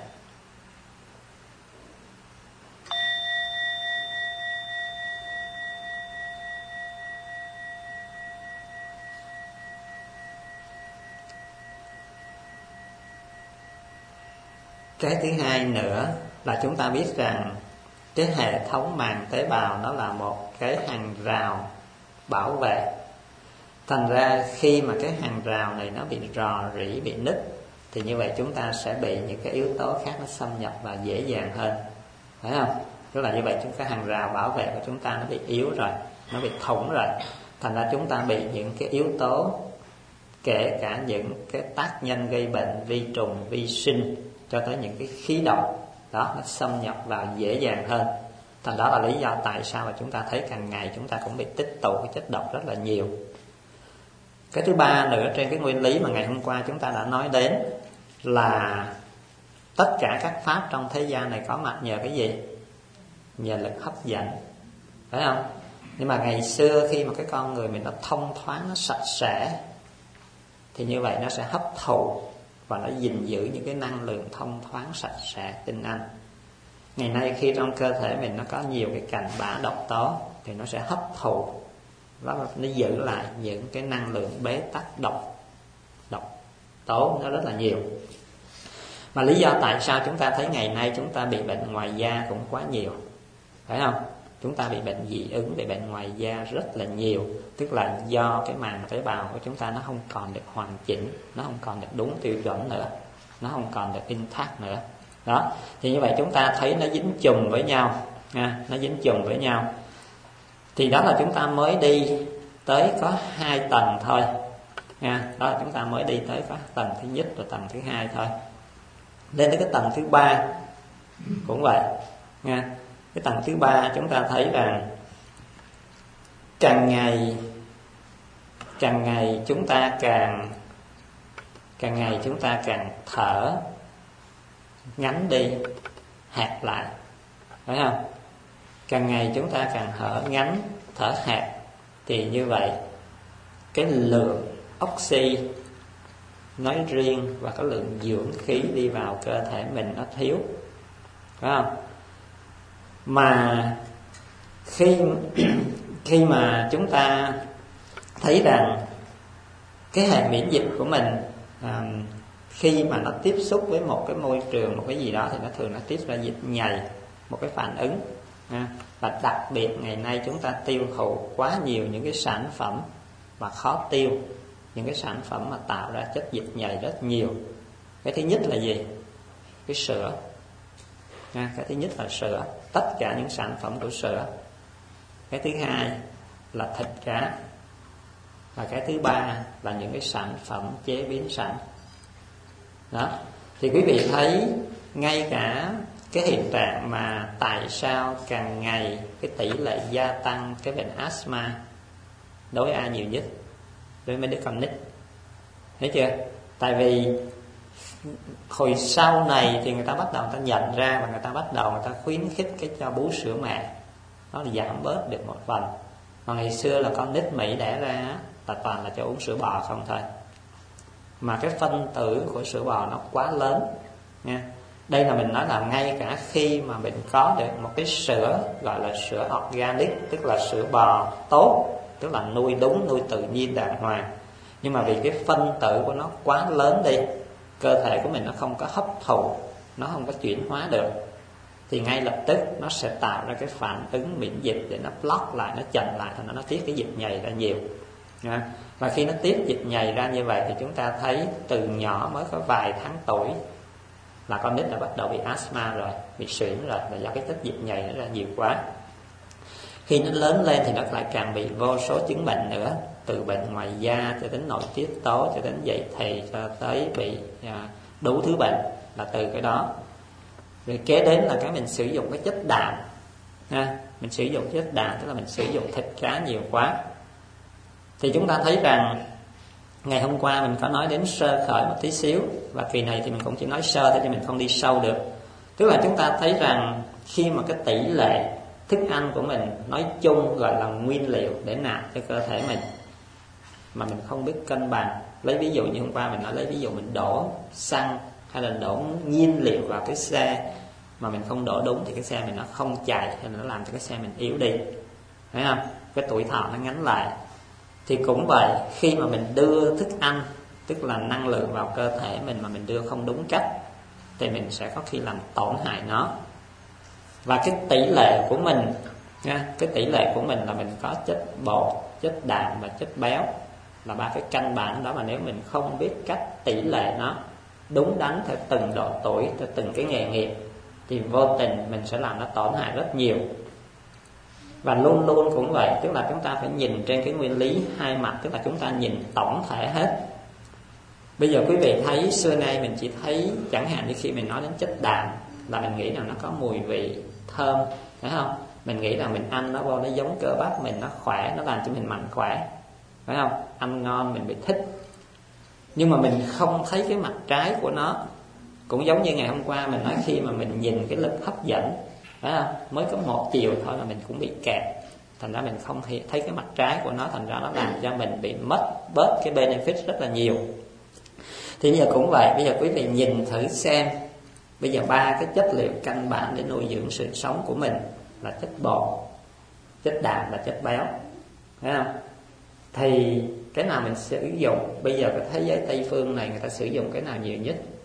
Cái thứ hai nữa là chúng ta biết rằng cái hệ thống màng tế bào nó là một cái hàng rào bảo vệ. Thành ra khi mà cái hàng rào này nó bị rò rỉ, bị nứt, thì như vậy chúng ta sẽ bị những cái yếu tố khác nó xâm nhập vào dễ dàng hơn, phải không? Tức là như vậy chúng cái hàng rào bảo vệ của chúng ta nó bị yếu rồi, nó bị thủng rồi. Thành ra chúng ta bị những cái yếu tố, kể cả những cái tác nhân gây bệnh, vi trùng, vi sinh, cho tới những cái khí độc đó, nó xâm nhập vào dễ dàng hơn. Thành đó là lý do tại sao mà chúng ta thấy càng ngày chúng ta cũng bị tích tụ cái chất độc rất là nhiều. Cái thứ ba nữa trên cái nguyên lý mà ngày hôm qua chúng ta đã nói đến là tất cả các pháp trong thế gian này có mặt nhờ cái gì? Nhờ lực hấp dẫn, phải không? Nhưng mà ngày xưa khi mà cái con người mình nó thông thoáng, nó sạch sẽ, thì như vậy nó sẽ hấp thụ và nó gìn giữ những cái năng lượng thông thoáng, sạch sẽ, tinh anh. Ngày nay khi trong cơ thể mình nó có nhiều cái cặn bã độc tố thì nó sẽ hấp thụ, nó giữ lại những cái năng lượng bế tắc độc tố nó rất là nhiều. Mà lý do tại sao chúng ta thấy ngày nay chúng ta bị bệnh ngoài da cũng quá nhiều, phải không? Chúng ta bị bệnh dị ứng, bị bệnh ngoài da rất là nhiều. Tức là do cái màng tế bào của chúng ta nó không còn được hoàn chỉnh, nó không còn được đúng tiêu chuẩn nữa, nó không còn được intact nữa. Đó, thì như vậy chúng ta thấy nó dính chùm với nhau, nó dính chùm với nhau. Thì đó là chúng ta mới đi tới có 2 tầng thôi. Đó là chúng ta mới đi tới có tầng thứ nhất và tầng thứ hai thôi. Lên tới cái tầng thứ 3 cũng vậy. Cái tầng thứ 3 chúng ta thấy rằng càng ngày chúng ta càng thở ngắn đi, hẹp lại, phải không? Càng ngày chúng ta càng thở ngắn, thở hẹp, thì như vậy cái lượng oxy nói riêng và cái lượng dưỡng khí đi vào cơ thể mình nó thiếu, phải không? Mà khi mà chúng ta thấy rằng cái hệ miễn dịch của mình khi mà nó tiếp xúc với một cái môi trường, một cái gì đó, thì nó thường nó tiết ra dịch nhầy, một cái phản ứng. Và đặc biệt ngày nay chúng ta tiêu thụ quá nhiều những cái sản phẩm mà khó tiêu, những cái sản phẩm mà tạo ra chất dịch nhầy rất nhiều. Cái thứ nhất là gì? Cái sữa. Cái thứ nhất là sữa, tất cả những sản phẩm của sữa. Cái thứ hai là thịt cá. Và cái thứ ba là những cái sản phẩm chế biến sẵn. Đó, thì quý vị thấy ngay cả cái hiện trạng mà tại sao càng ngày cái tỷ lệ gia tăng cái bệnh asthma đối với ai nhiều nhất? Đối với mấy đứa con nít. Thấy chưa? Tại vì hồi sau này thì người ta bắt đầu người ta nhận ra, và người ta bắt đầu người ta khuyến khích cái cho bú sữa mẹ, nó giảm bớt được một phần. Mà ngày xưa là con nít Mỹ đẻ ra là toàn là cho uống sữa bò không thôi, mà cái phân tử của sữa bò nó quá lớn nha. Đây là mình nói là ngay cả khi mà mình có được một cái sữa gọi là sữa organic, tức là sữa bò tốt, tức là nuôi đúng, nuôi tự nhiên đàng hoàng, nhưng mà vì cái phân tử của nó quá lớn đi, cơ thể của mình nó không có hấp thụ, nó không có chuyển hóa được, thì ngay lập tức nó sẽ tạo ra cái phản ứng miễn dịch để nó block lại, nó chặn lại, thành nó tiết cái dịch nhầy ra nhiều. Và khi nó tiết dịch nhầy ra như vậy thì chúng ta thấy từ nhỏ mới có vài tháng tuổi là con nít đã bắt đầu bị asthma rồi, bị suyễn rồi, là do cái chất dịch nhầy nó ra nhiều quá. Khi nó lớn lên thì nó lại càng bị vô số chứng bệnh nữa, từ bệnh ngoài da cho đến nội tiết tố, cho đến dậy thì, cho tới bị đủ thứ bệnh là từ cái đó. Rồi kế đến là cái mình sử dụng cái chất đạm. Mình sử dụng chất đạm tức là mình sử dụng thịt cá nhiều quá. Thì chúng ta thấy rằng ngày hôm qua mình có nói đến sơ khởi một tí xíu, và kỳ này thì mình cũng chỉ nói sơ thôi chứ mình không đi sâu được. Tức là chúng ta thấy rằng khi mà cái tỷ lệ thức ăn của mình nói chung gọi là nguyên liệu để nạp cho cơ thể mình mà mình không biết cân bằng. Lấy ví dụ như hôm qua mình nói, lấy ví dụ mình đổ xăng hay là đổ nhiên liệu vào cái xe mà mình không đổ đúng thì cái xe mình nó không chạy, hay là nó làm cho cái xe mình yếu đi, thấy không? Cái tuổi thọ nó ngắn lại. Thì cũng vậy, khi mà mình đưa thức ăn, tức là năng lượng vào cơ thể mình mà mình đưa không đúng cách, thì mình sẽ có khi làm tổn hại nó. Và cái tỷ lệ của mình, cái tỷ lệ của mình là mình có chất bột, chất đạm và chất béo, là ba cái căn bản đó. Mà nếu mình không biết cách tỷ lệ nó đúng đắn theo từng độ tuổi, theo từng cái nghề nghiệp, thì vô tình mình sẽ làm nó tổn hại rất nhiều. Và luôn luôn cũng vậy, tức là chúng ta phải nhìn trên cái nguyên lý hai mặt, tức là chúng ta nhìn tổng thể hết. Bây giờ quý vị thấy xưa nay mình chỉ thấy, chẳng hạn như khi mình nói đến chất đạm là mình nghĩ rằng nó có mùi vị thơm, phải không? Mình nghĩ là mình ăn nó vô nó giống cơ bắp mình, nó khỏe, nó làm cho mình mạnh khỏe, phải không? Ăn ngon mình bị thích. Nhưng mà mình không thấy cái mặt trái của nó. Cũng giống như ngày hôm qua mình nói, khi mà mình nhìn cái lực hấp dẫn, phải không? Mới có một chiều thôi là mình cũng bị kẹt. Thành ra mình không thấy cái mặt trái của nó, thành ra nó làm cho mình bị mất bớt cái benefit rất là nhiều. Thì bây giờ cũng vậy, bây giờ quý vị nhìn thử xem, bây giờ ba cái chất liệu căn bản để nuôi dưỡng sự sống của mình là chất bột, chất đạm và chất béo, phải không? Thì cái nào mình sử dụng? Bây giờ cái thế giới Tây phương này người ta sử dụng cái nào nhiều nhất?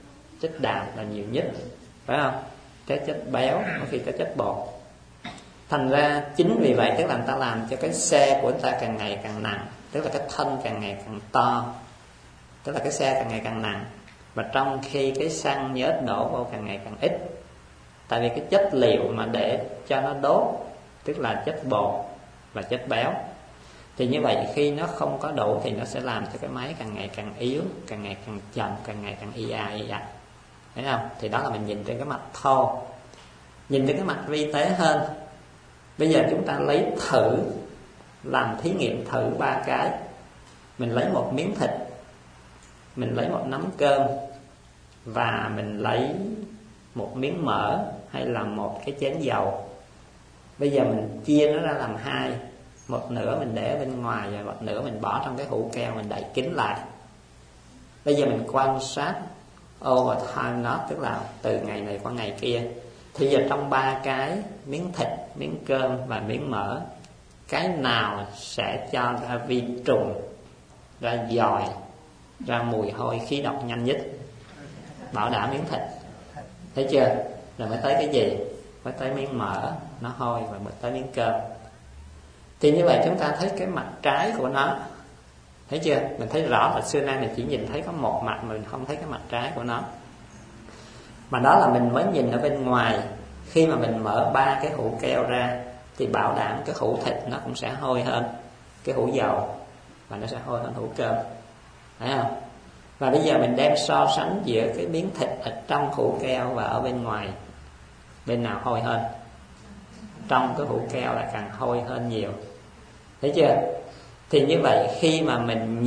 chất đạm là nhiều nhất, phải không? Cái chất béo, có khi cái chất bột. Thành ra chính vì vậy tức là người ta làm cho cái xe của người ta càng ngày càng nặng, tức là cái thân càng ngày càng to, tức là cái xe càng ngày càng nặng, và trong khi cái xăng nhớt đổ vô càng ngày càng ít. Tại vì cái chất liệu mà để cho nó đốt tức là chất bột và chất béo. Thì như vậy khi nó không có đủ thì nó sẽ làm cho cái máy càng ngày càng yếu, càng ngày càng chậm, càng ngày càng ì ạch. Thấy không? Thì đó là mình nhìn trên cái mặt thô. Nhìn trên cái mặt vi tế hơn, bây giờ chúng ta lấy thử, làm thí nghiệm thử 3 cái. Mình lấy một miếng thịt, mình lấy một nắm cơm, và mình lấy một miếng mỡ hay là một cái chén dầu. Bây giờ mình chia nó ra làm hai, một nửa mình để bên ngoài và một nửa mình bỏ trong cái hũ keo, mình đậy kín lại. Bây giờ mình quan sát over time nó, tức là từ ngày này qua ngày kia. Thì giờ trong 3 cái, miếng thịt, miếng cơm và miếng mỡ, cái nào sẽ cho ra vi trùng, ra giòi, ra mùi hôi khí độc nhanh nhất? Bảo đảm miếng thịt. Thấy chưa? Rồi mới tới cái gì? Mới tới miếng mỡ, nó hôi, và mới tới miếng cơm. Thì như vậy chúng ta thấy cái mặt trái của nó. Thấy chưa? Mình thấy rõ là xưa nay mình chỉ nhìn thấy có một mặt, mà mình không thấy cái mặt trái của nó. Mà đó là mình mới nhìn ở bên ngoài. Khi mà mình mở 3 cái hũ keo ra thì bảo đảm cái hũ thịt nó cũng sẽ hôi hơn cái hũ dầu, và nó sẽ hôi hơn hũ cơm. Thấy không? Và bây giờ mình đem so sánh giữa cái miếng thịt ở trong hũ keo và ở bên ngoài, bên nào hôi hơn? Trong cái hũ keo là càng hôi hơn nhiều. Thấy chưa? Thì như vậy khi mà mình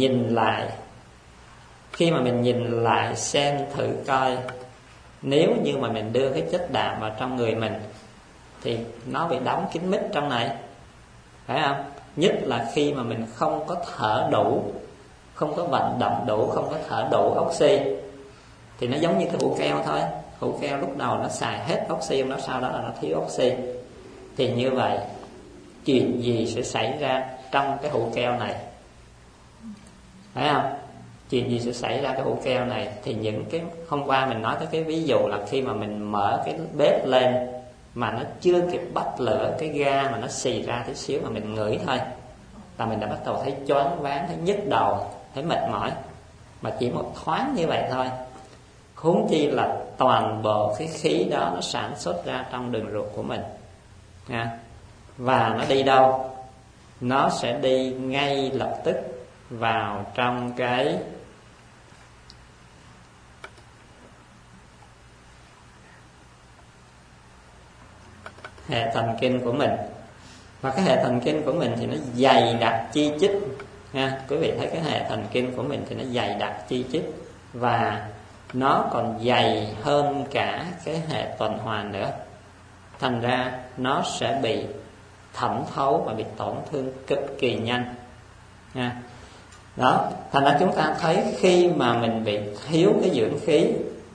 nhìn lại xem thử coi, nếu như mà mình đưa cái chất đạm vào trong người mình thì nó bị đóng kín mít trong này, phải không? Nhất là khi mà mình không có thở đủ, không có vận động đủ, không có thở đủ oxy, thì nó giống như cái hũ keo thôi. Hũ keo lúc đầu nó xài hết oxy, nó sau đó là nó thiếu oxy. Thì như vậy chuyện gì sẽ xảy ra trong cái hũ keo này? Phải không? Chuyện gì sẽ xảy ra cái hũ keo này? Thì những cái hôm qua mình nói tới cái ví dụ là khi mà mình mở cái bếp lên mà nó chưa kịp bắt lửa, cái ga mà nó xì ra tí xíu mà mình ngửi thôi là mình đã bắt đầu thấy choáng váng, thấy nhức đầu, thấy mệt mỏi. Mà chỉ một thoáng như vậy thôi, huống chi là toàn bộ cái khí đó nó sản xuất ra trong đường ruột của mình. Và nó đi đâu? Nó sẽ đi ngay lập tức vào trong cái hệ thần kinh của mình. Và cái hệ thần kinh của mình thì nó dày đặc chi chít nha. Quý vị thấy cái hệ thần kinh của mình thì nó dày đặc chi chít, và nó còn dày hơn cả cái hệ tuần hoàn nữa. Thành ra nó sẽ bị thẩm thấu và bị tổn thương cực kỳ nhanh nha. Đó, thành ra chúng ta thấy khi mà mình bị thiếu cái dưỡng khí,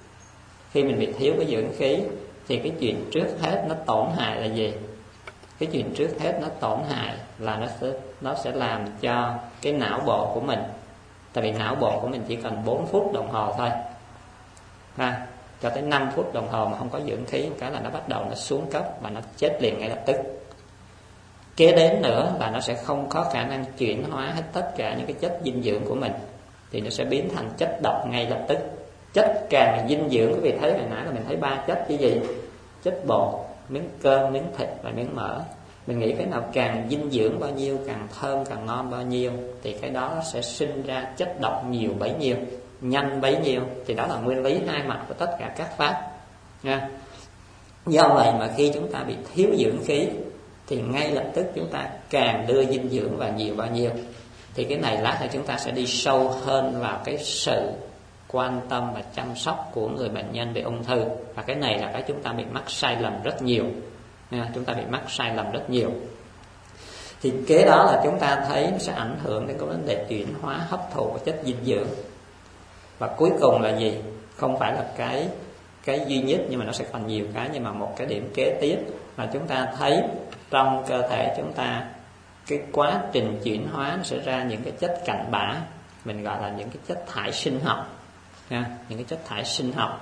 thì cái chuyện trước hết nó tổn hại là gì? Cái chuyện trước hết nó tổn hại là nó sẽ làm cho cái não bộ của mình. Tại vì não bộ của mình chỉ cần 4 phút đồng hồ thôi, cho tới 5 phút đồng hồ mà không có dưỡng khí, một cái là nó bắt đầu nó xuống cấp và nó chết liền ngay lập tức. Kế đến nữa là nó sẽ không có khả năng chuyển hóa hết tất cả những cái chất dinh dưỡng của mình, thì nó sẽ biến thành chất độc ngay lập tức. Chất càng dinh dưỡng, quý vị thấy hồi nãy là mình thấy 3 chất cái gì? Chất bột, miếng cơm, miếng thịt và miếng mỡ. Mình nghĩ cái nào càng dinh dưỡng bao nhiêu, càng thơm, càng ngon bao nhiêu, thì cái đó nó sẽ sinh ra chất độc nhiều bấy nhiêu, nhanh bấy nhiêu. Thì đó là nguyên lý hai mặt của tất cả các pháp nha. Do vậy mà khi chúng ta bị thiếu dưỡng khí thì ngay lập tức chúng ta càng đưa dinh dưỡng vào nhiều bao nhiêu. Thì cái này lát nữa chúng ta sẽ đi sâu hơn vào cái sự quan tâm và chăm sóc của người bệnh nhân bị ung thư. Và cái này là cái chúng ta bị mắc sai lầm rất nhiều. Chúng ta bị mắc sai lầm rất nhiều. Thì kế đó là chúng ta thấy nó sẽ ảnh hưởng đến cái vấn đề chuyển hóa hấp thụ của chất dinh dưỡng. Và cuối cùng là gì? Không phải là cái duy nhất, nhưng mà nó sẽ còn nhiều cái. Nhưng mà một cái điểm kế tiếp là chúng ta thấy trong cơ thể chúng ta, cái quá trình chuyển hóa nó sẽ ra những cái chất cặn bã, mình gọi là những cái chất thải sinh học. Những cái chất thải sinh học.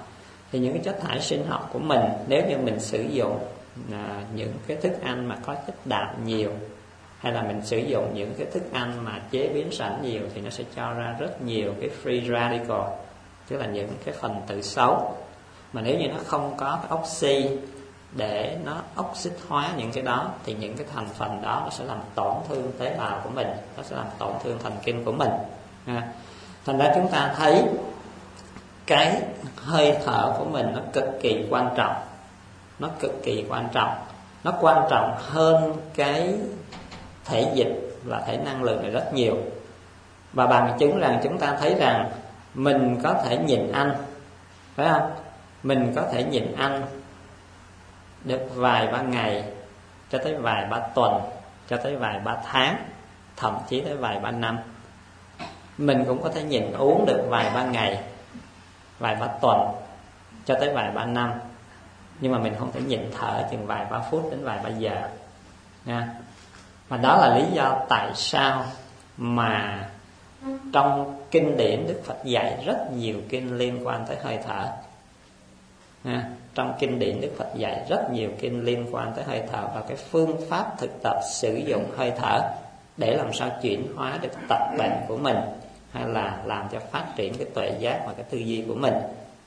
Thì những cái chất thải sinh học của mình, nếu như mình sử dụng những cái thức ăn mà có chất đạm nhiều, hay là mình sử dụng những cái thức ăn mà chế biến sẵn nhiều, thì nó sẽ cho ra rất nhiều cái free radical, tức là những cái phần tử xấu. Mà nếu như nó không có cái oxy để nó oxit hóa những cái đó, thì những cái thành phần đó nó sẽ làm tổn thương tế bào của mình, nó sẽ làm tổn thương thần kinh của mình. Thành ra chúng ta thấy cái hơi thở của mình nó cực kỳ quan trọng. Nó cực kỳ quan trọng. Nó quan trọng hơn cái thể dịch và thể năng lượng này rất nhiều. Và bằng chứng rằng chúng ta thấy rằng mình có thể nhịn ăn, phải không? Mình có thể nhịn ăn được vài ba ngày, cho tới vài ba tuần, cho tới vài ba tháng, thậm chí tới vài ba năm. Mình cũng có thể nhịn uống được vài ba ngày, vài ba tuần, cho tới vài ba năm. Nhưng mà mình không thể nhịn thở chừng vài ba phút đến vài ba giờ nha. Và đó là lý do tại sao mà trong kinh điển Đức Phật dạy rất nhiều kinh liên quan tới hơi thở. Trong kinh điển Đức Phật dạy rất nhiều kinh liên quan tới hơi thở và cái phương pháp thực tập sử dụng hơi thở để làm sao chuyển hóa được tật bệnh của mình, hay là làm cho phát triển cái tuệ giác và cái tư duy của mình.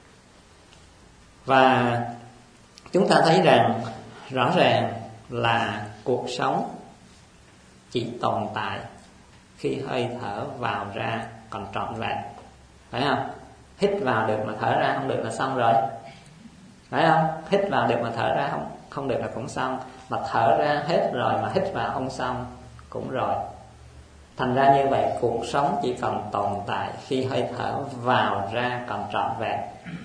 Và chúng ta thấy rằng rõ ràng là cuộc sống chỉ tồn tại khi hơi thở vào ra còn trọn vẹn, phải không? Hít vào được mà thở ra không được là xong rồi, phải không? Hít vào được mà thở ra không được là cũng xong. Mà thở ra hết rồi mà hít vào không xong cũng rồi. Thành ra như vậy, cuộc sống chỉ còn tồn tại khi hơi thở vào ra còn trọn vẹn.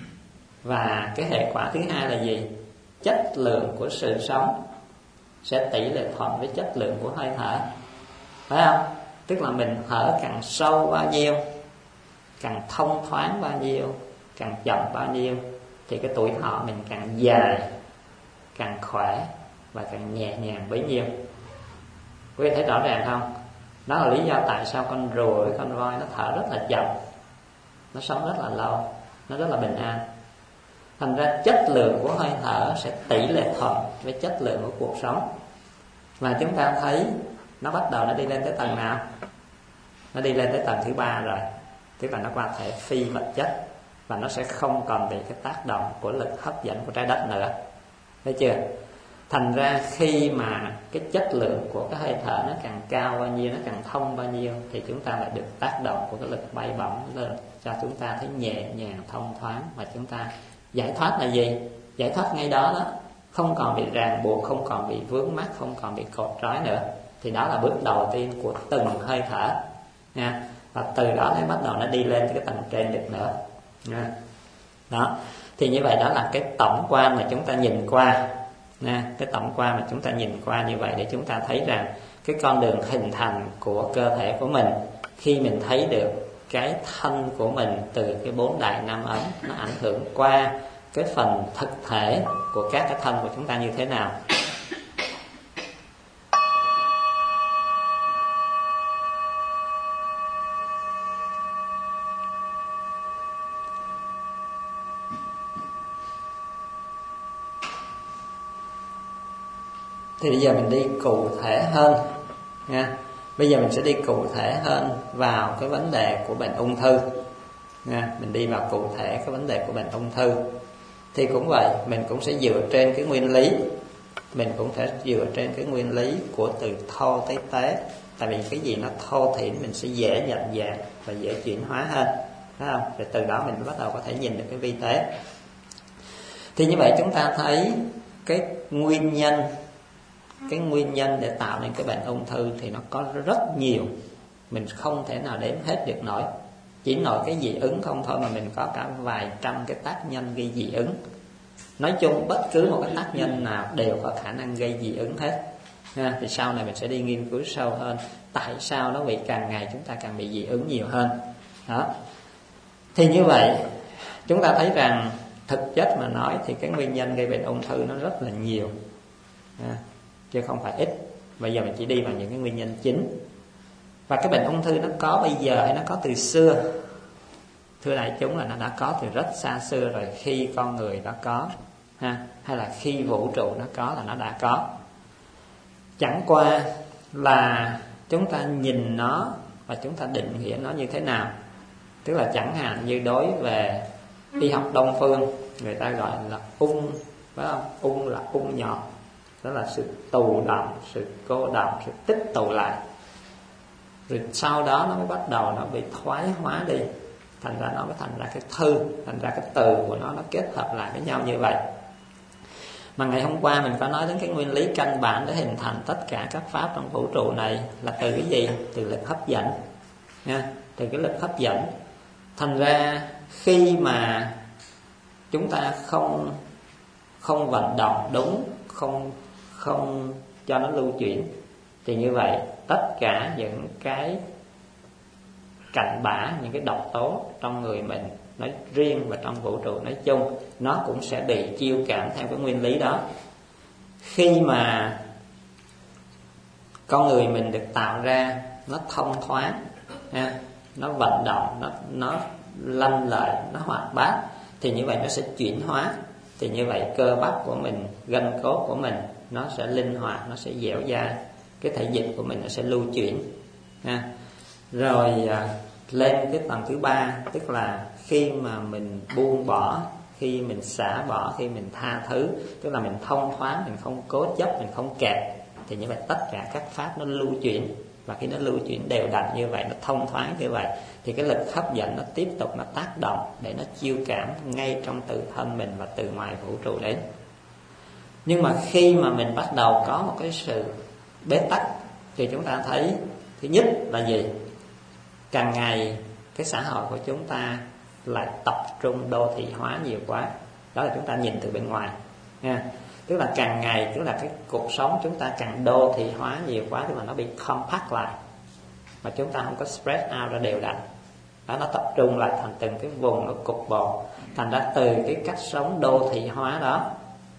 Và cái hệ quả thứ hai là gì? Chất lượng của sự sống sẽ tỷ lệ thuận với chất lượng của hơi thở, phải không? Tức là mình thở càng sâu bao nhiêu, càng thông thoáng bao nhiêu, càng chậm bao nhiêu, thì cái tuổi thọ mình càng dài, càng khỏe và càng nhẹ nhàng bấy nhiêu. Quý vị thấy rõ ràng không? Đó là lý do tại sao con rùa với con voi nó thở rất là chậm, nó sống rất là lâu, nó rất là bình an. Thành ra chất lượng của hơi thở sẽ tỷ lệ thuận với chất lượng của cuộc sống. Và chúng ta thấy nó bắt đầu nó đi lên tới tầng nào? Nó đi lên tới tầng thứ 3 rồi. Tức là nó qua thể phi vật chất, và nó sẽ không còn bị cái tác động của lực hấp dẫn của trái đất nữa. Thấy chưa? Thành ra khi mà cái chất lượng của cái hơi thở nó càng cao bao nhiêu, nó càng thông bao nhiêu, thì chúng ta lại được tác động của cái lực bay bổng lên, cho chúng ta thấy nhẹ nhàng, thông thoáng. Và chúng ta giải thoát là gì? Giải thoát ngay đó đó, không còn bị ràng buộc, không còn bị vướng mắc, không còn bị cột trói nữa. Thì đó là bước đầu tiên của từng hơi thở nha. Và từ đó nó bắt đầu nó đi lên cái tầng trên được nữa nha. Đó, thì như vậy đó là cái tổng quan mà chúng ta nhìn qua nha. Cái tổng quan mà chúng ta nhìn qua như vậy, để chúng ta thấy rằng cái con đường hình thành của cơ thể của mình, khi mình thấy được cái thân của mình từ cái 4 đại năm ấn, nó ảnh hưởng qua cái phần thực thể của các cái thân của chúng ta như thế nào. Thì bây giờ mình đi cụ thể hơn nha. Bây giờ mình sẽ đi cụ thể hơn vào cái vấn đề của bệnh ung thư nha. Mình đi vào cụ thể cái vấn đề của bệnh ung thư. Thì cũng vậy, mình cũng sẽ dựa trên cái nguyên lý, mình cũng sẽ dựa trên cái nguyên lý của từ thô tới tế. Tại vì cái gì nó thô thì mình sẽ dễ nhận dạng và dễ chuyển hóa hơn, phải không? Rồi từ đó mình bắt đầu có thể nhìn được cái vi tế. Thì như vậy chúng ta thấy cái nguyên nhân để tạo nên cái bệnh ung thư thì nó có rất nhiều, mình không thể nào đếm hết được nổi. Chỉ nói cái dị ứng không thôi mà mình có cả vài trăm cái tác nhân gây dị ứng. Nói chung bất cứ một cái tác nhân nào đều có khả năng gây dị ứng hết ha. Thì sau này mình sẽ đi nghiên cứu sâu hơn tại sao nó bị càng ngày chúng ta càng bị dị ứng nhiều hơn đó. Thì như vậy chúng ta thấy rằng thực chất mà nói thì cái nguyên nhân gây bệnh ung thư nó rất là nhiều ha, chứ không phải ít. Bây giờ mình chỉ đi vào những cái nguyên nhân chính. Và cái bệnh ung thư nó có bây giờ hay nó có từ xưa? thưa đại chúng, là nó đã có từ rất xa xưa rồi, khi con người đã có ha, hay là khi vũ trụ nó có là nó đã có. Chẳng qua là chúng ta nhìn nó và chúng ta định nghĩa nó như thế nào. Tức là chẳng hạn như đối về y học Đông phương, người ta gọi là ung, phải không? Ung là ung nhọt, đó là sự tù động, sự cô đọng, sự tích tụ lại. Rồi sau đó nó mới bắt đầu nó bị thoái hóa đi, thành ra nó mới thành ra cái thư, thành ra cái từ của nó kết hợp lại với nhau như vậy. Mà ngày hôm qua mình có nói đến cái nguyên lý căn bản để hình thành tất cả các pháp trong vũ trụ này là từ cái gì? Từ lực hấp dẫn nha, từ cái lực hấp dẫn. Thành ra khi mà chúng ta không vận động đúng, không cho nó lưu chuyển, thì như vậy tất cả những cái cặn bã, những cái độc tố trong người mình nói riêng và trong vũ trụ nói chung, nó cũng sẽ bị chiêu cảm theo cái nguyên lý đó. Khi mà con người mình được tạo ra, nó thông thoáng, nó vận động, nó lanh lợi, nó hoạt bát, thì như vậy nó sẽ chuyển hóa. Thì như vậy cơ bắp của mình, gân cốt của mình nó sẽ linh hoạt, nó sẽ dẻo dai, cái thể dịch của mình nó sẽ lưu chuyển. Rồi lên cái tầng thứ ba, tức là khi mà mình buông bỏ, khi mình xả bỏ, khi mình tha thứ, tức là mình thông thoáng, mình không cố chấp, mình không kẹt, thì như vậy tất cả các pháp nó lưu chuyển. Và khi nó lưu chuyển đều đặn như vậy, nó thông thoáng như vậy, thì cái lực hấp dẫn nó tiếp tục nó tác động để nó chiêu cảm ngay trong tự thân mình và từ ngoài vũ trụ đến. Nhưng mà khi mà mình bắt đầu có một cái sự bế tắc, thì chúng ta thấy thứ nhất là gì? Càng ngày cái xã hội của chúng ta lại tập trung đô thị hóa nhiều quá. Đó là chúng ta nhìn từ bên ngoài nha. Tức là càng ngày, tức là cái cuộc sống chúng ta càng đô thị hóa nhiều quá, tức là nó bị compact lại, mà chúng ta không có spread out ra đều đặn. Đó, nó tập trung lại thành từng cái vùng, nó cục bộ. Thành ra từ cái cách sống đô thị hóa đó,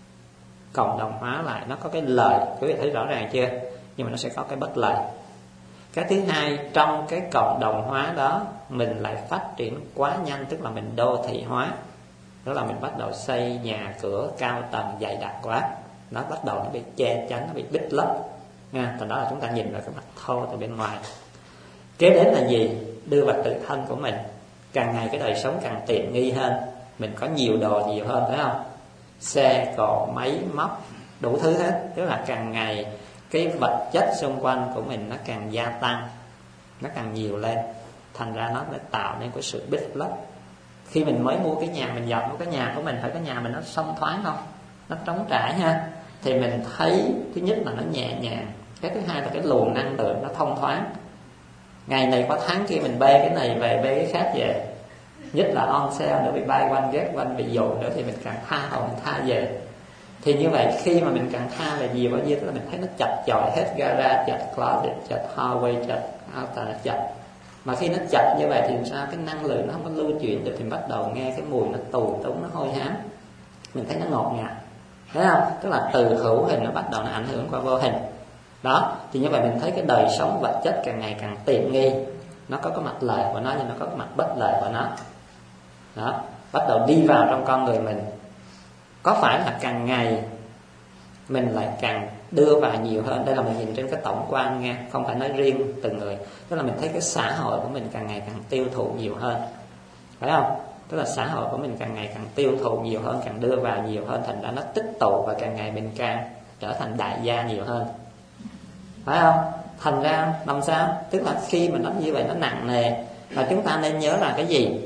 cộng đồng hóa lại, nó có cái lợi, quý vị thấy rõ ràng chưa? Nhưng mà nó sẽ có cái bất lợi. Cái thứ hai, trong cái cộng đồng hóa đó, mình lại phát triển quá nhanh, tức là mình đô thị hóa. Đó là mình bắt đầu xây nhà cửa cao tầng dày đặc quá, nó bắt đầu nó bị che chắn, nó bị bít lấp nha. Thành đó là chúng ta nhìn vào cái mặt thô từ bên ngoài. Kế đến là gì? Đưa vào tự thân của mình. Càng ngày cái đời sống càng tiện nghi hơn, mình có nhiều đồ nhiều hơn, phải không? Xe cộ, máy móc, đủ thứ hết. Tức là càng ngày cái vật chất xung quanh của mình nó càng gia tăng, nó càng nhiều lên. Thành ra nó mới tạo nên cái sự bít lấp. Khi mình mới mua cái nhà, mình dọn cái nhà của mình, phải cái nhà mình nó thông thoáng không? Nó trống trải ha. Thì mình thấy thứ nhất là nó nhẹ nhàng, cái thứ hai là cái luồng năng lượng nó thông thoáng. Ngày này qua tháng kia mình bê cái này về, bê cái khác về. Nhất là on sale nữa, bị buy one get one, bị dồn nữa, thì mình càng tha hồ mình tha về. Thì như vậy khi mà mình càng tha về nhiều bao nhiêu, tức là mình thấy nó chật chội hết, gara chật, closet chật, hallway chật, outer chật. Mà khi nó chật như vậy thì sao? Cái năng lượng nó không có lưu chuyển được, thì bắt đầu nghe cái mùi nó tù túng, nó hôi hám, mình thấy nó ngột ngạt, thấy không? Tức là từ hữu hình nó bắt đầu nó ảnh hưởng qua vô hình. Đó, thì như vậy mình thấy cái đời sống vật chất càng ngày càng tiện nghi. Nó có cái mặt lợi của nó, nhưng nó có cái mặt bất lợi của nó. Đó, bắt đầu đi vào trong con người mình. Có phải là càng ngày mình lại càng đưa vào nhiều hơn? Đây là mình nhìn trên cái tổng quan nha, không phải nói riêng từng người. Tức là mình thấy cái xã hội của mình càng ngày càng tiêu thụ nhiều hơn, phải không? Tức là xã hội của mình càng ngày càng tiêu thụ nhiều hơn, càng đưa vào nhiều hơn, thành ra nó tích tụ và càng ngày mình càng trở thành đại gia nhiều hơn, phải không? Thành ra làm sao? Tức là khi mà nó như vậy nó nặng nề. Và chúng ta nên nhớ là cái gì?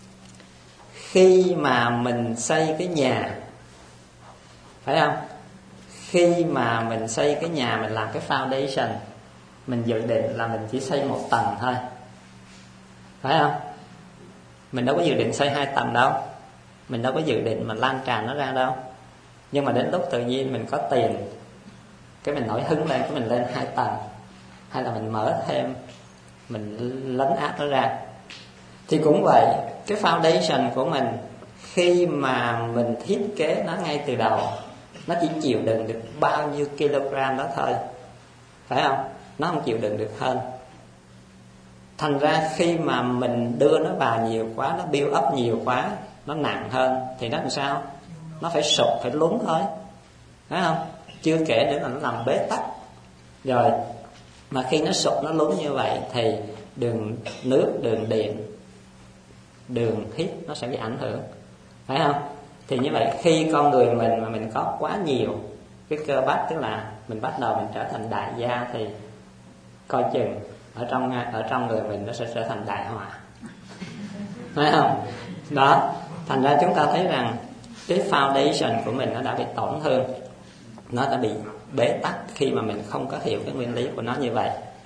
Khi mà mình xây cái nhà, phải không? Khi mà mình xây cái nhà, mình làm cái foundation, mình dự định là mình chỉ xây một tầng thôi, phải không? Mình đâu có dự định xây 2 tầng đâu, mình đâu có dự định mà lan tràn nó ra đâu. Nhưng mà đến lúc tự nhiên mình có tiền, cái mình nổi hứng lên, cái mình lên 2 tầng, hay là mình mở thêm, mình lấn áp nó ra. Thì cũng vậy, cái foundation của mình, khi mà mình thiết kế nó ngay từ đầu, nó chỉ chịu đựng được bao nhiêu kg đó thôi, phải không? Nó không chịu đựng được hơn. Thành ra khi mà mình đưa nó vào nhiều quá, nó build up nhiều quá, nó nặng hơn, thì nó làm sao? Nó phải sụp, phải lún thôi, phải không? Chưa kể nữa là nó làm bế tắc. Rồi mà khi nó sụp, nó lún như vậy thì đường nước, đường điện, đường hít nó sẽ bị ảnh hưởng, phải không? Thì như vậy khi con người mình mà mình có quá nhiều cái cơ bắp, tức là mình bắt đầu mình trở thành đại gia, thì coi chừng ở trong người mình nó sẽ trở thành đại họa, phải không? Đó, thành ra chúng ta thấy rằng cái foundation của mình nó đã bị tổn thương, nó đã bị bế tắc khi mà mình không có hiểu cái nguyên lý của nó như vậy.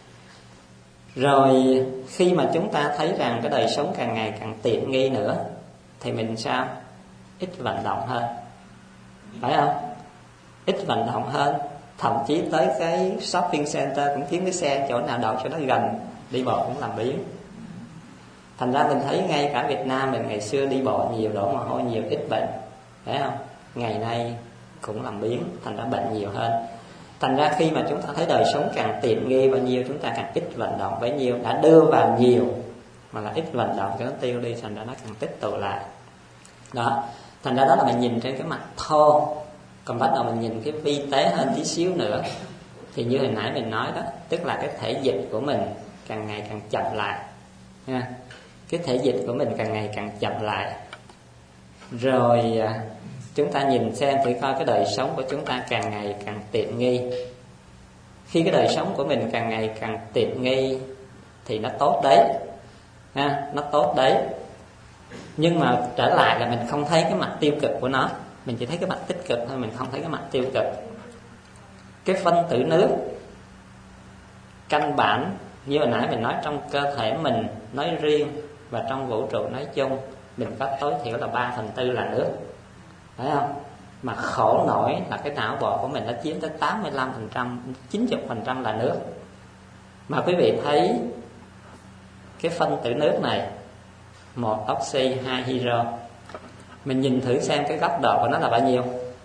Rồi khi mà chúng ta thấy rằng cái đời sống càng ngày càng tiện nghi nữa, thì mình sao? Ít vận động hơn, phải không? Ít vận động hơn, thậm chí tới cái shopping center cũng kiếm cái xe chỗ nào đậu cho nó gần, đi bộ cũng làm biếng. Thành ra mình thấy ngay cả Việt Nam mình ngày xưa đi bộ nhiều, đổ mồ hôi nhiều, ít bệnh, phải không? Ngày nay cũng làm biếng, thành ra bệnh nhiều hơn. Thành ra khi mà chúng ta thấy đời sống càng tiện nghi bao nhiêu, chúng ta càng ít vận động bấy nhiêu. Đã đưa vào nhiều mà là ít vận động cho nó tiêu đi, thành ra nó càng tích tụ lại. Đó, thành ra đó là mình nhìn trên cái mặt thô. Còn bắt đầu mình nhìn cái vi tế hơn tí xíu nữa, thì như hồi nãy mình nói đó, tức là cái thể dịch của mình càng ngày càng chậm lại nha. Cái thể dịch của mình càng ngày càng chậm lại. Rồi chúng ta nhìn xem thử coi cái đời sống của chúng ta càng ngày càng tiện nghi. Khi cái đời sống của mình càng ngày càng tiện nghi thì nó tốt đấy ha, nó tốt đấy. Nhưng mà trở lại là mình không thấy cái mặt tiêu cực của nó, mình chỉ thấy cái mặt tích cực thôi, mình không thấy cái mặt tiêu cực. Cái phân tử nước căn bản như hồi nãy mình nói, trong cơ thể mình nói riêng và trong vũ trụ nói chung, mình có tối thiểu là 3/4 là nước, phải không? Mà khổ nổi là cái não bộ của mình nó chiếm tới 85%, 90% là nước. Mà quý vị thấy cái phân tử nước này, 1 oxy 2 hydro, mình nhìn thử xem cái góc độ của nó là bao nhiêu.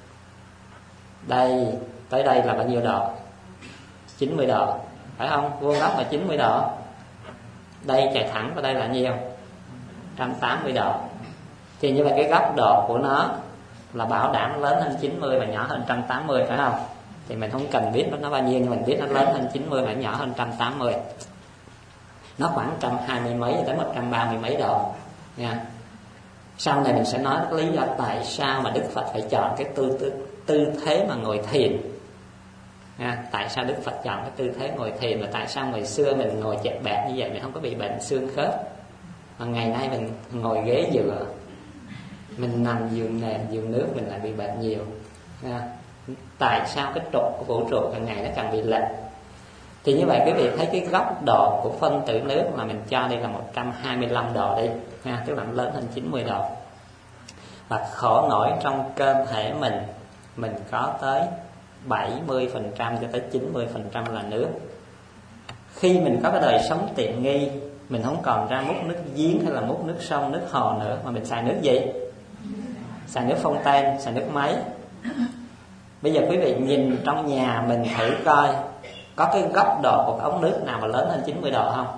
Đây tới đây là bao nhiêu độ? 90 độ, phải không? Vuông góc là 90 độ. Đây chạy thẳng vào đây là nhiêu? 180 độ. Thì như vậy cái góc độ của nó là bảo đảm lớn hơn 90 và nhỏ hơn 180, phải không? Thì mình không cần biết nó bao nhiêu, nhưng mình biết nó lớn hơn 90 và nhỏ hơn 180. Nó khoảng 120 mấy tới 130 mấy độ nha. Sau này mình sẽ nói cái lý do tại sao mà Đức Phật phải chọn cái tư thế mà ngồi thiền nha. Tại sao Đức Phật chọn cái tư thế ngồi thiền, và tại sao ngày xưa mình ngồi chẹp bẹp như vậy mình không có bị bệnh xương khớp, mà ngày nay mình ngồi ghế dựa, mình nằm giường nệm giường nước mình lại bị bệnh nhiều nha. Tại sao cái trục của vũ trụ càng ngày nó càng bị lệch? Thì như vậy quý vị thấy cái góc độ của phân tử nước mà mình cho đây là 125 độ đi nha, tức là nó lớn hơn 90 độ. Và khổ nổi trong cơ thể mình có tới 70% cho tới 90% là nước. Khi mình có cái đời sống tiện nghi, mình không còn ra múc nước giếng hay là múc nước sông, nước hồ nữa, mà mình xài nước gì? Xài nước phong tan, xài nước máy. Bây giờ quý vị nhìn trong nhà mình thử coi, có cái góc độ của cái ống nước nào mà lớn hơn 90 độ không?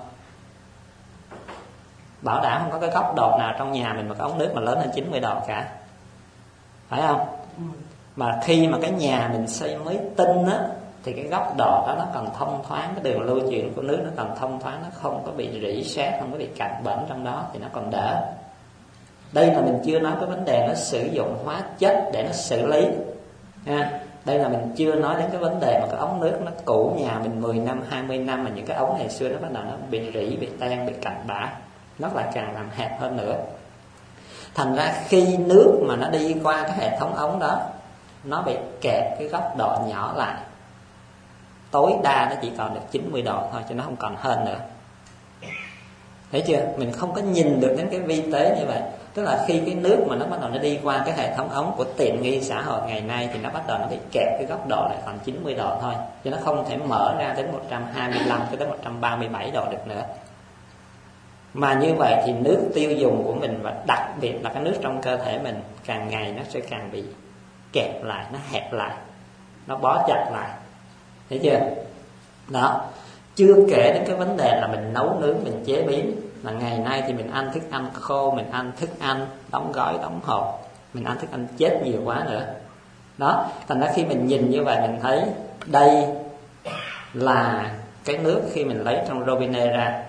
Bảo đảm không có cái góc độ nào trong nhà mình mà có ống nước mà lớn hơn 90 độ cả, phải không? Mà khi mà cái nhà mình xây mới tinh á, thì cái góc độ đó nó còn thông thoáng, cái đường lưu chuyển của nước nó còn thông thoáng, nó không có bị rỉ sét, không có bị cặn bẩn trong đó, thì nó còn đỡ. Đây là mình chưa nói cái vấn đề nó sử dụng hóa chất để nó xử lý ha. Đây là mình chưa nói đến cái vấn đề mà cái ống nước nó cũ nhà mình 10 năm, 20 năm, mà những cái ống ngày xưa nó bắt đầu nó bị rỉ, bị tan, bị cặn bã, nó lại càng làm hẹp hơn nữa. Thành ra khi nước mà nó đi qua cái hệ thống ống đó, nó bị kẹp cái góc độ nhỏ lại, tối đa nó chỉ còn được 90 độ thôi, chứ nó không còn hơn nữa. Thấy chưa? Mình không có nhìn được đến cái vi tế như vậy. Tức là khi cái nước mà nó bắt đầu nó đi qua cái hệ thống ống của tiện nghi xã hội ngày nay, thì nó bắt đầu nó bị kẹp cái góc độ lại còn 90 độ thôi, chứ nó không thể mở ra đến 125 cho đến 137 độ được nữa. Mà như vậy thì nước tiêu dùng của mình, và đặc biệt là cái nước trong cơ thể mình, càng ngày nó sẽ càng bị kẹp lại, nó hẹp lại, nó bó chặt lại. Thấy chưa? Đó. Chưa kể đến cái vấn đề là mình nấu nướng, mình chế biến, là ngày nay thì mình ăn thức ăn khô, mình ăn thức ăn đóng gói, đóng hộp, mình ăn thức ăn chết nhiều quá nữa. Đó, thành ra khi mình nhìn như vậy mình thấy đây là cái nước khi mình lấy trong robinet ra.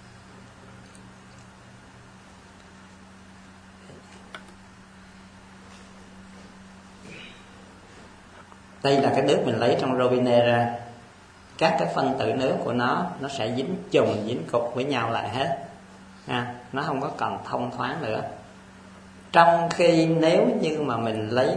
Đây là cái nước mình lấy trong robinet ra. Các cái phân tử nước của nó sẽ dính chùm, dính cục với nhau lại hết. Nó không có còn thông thoáng nữa. Trong khi nếu như mà mình lấy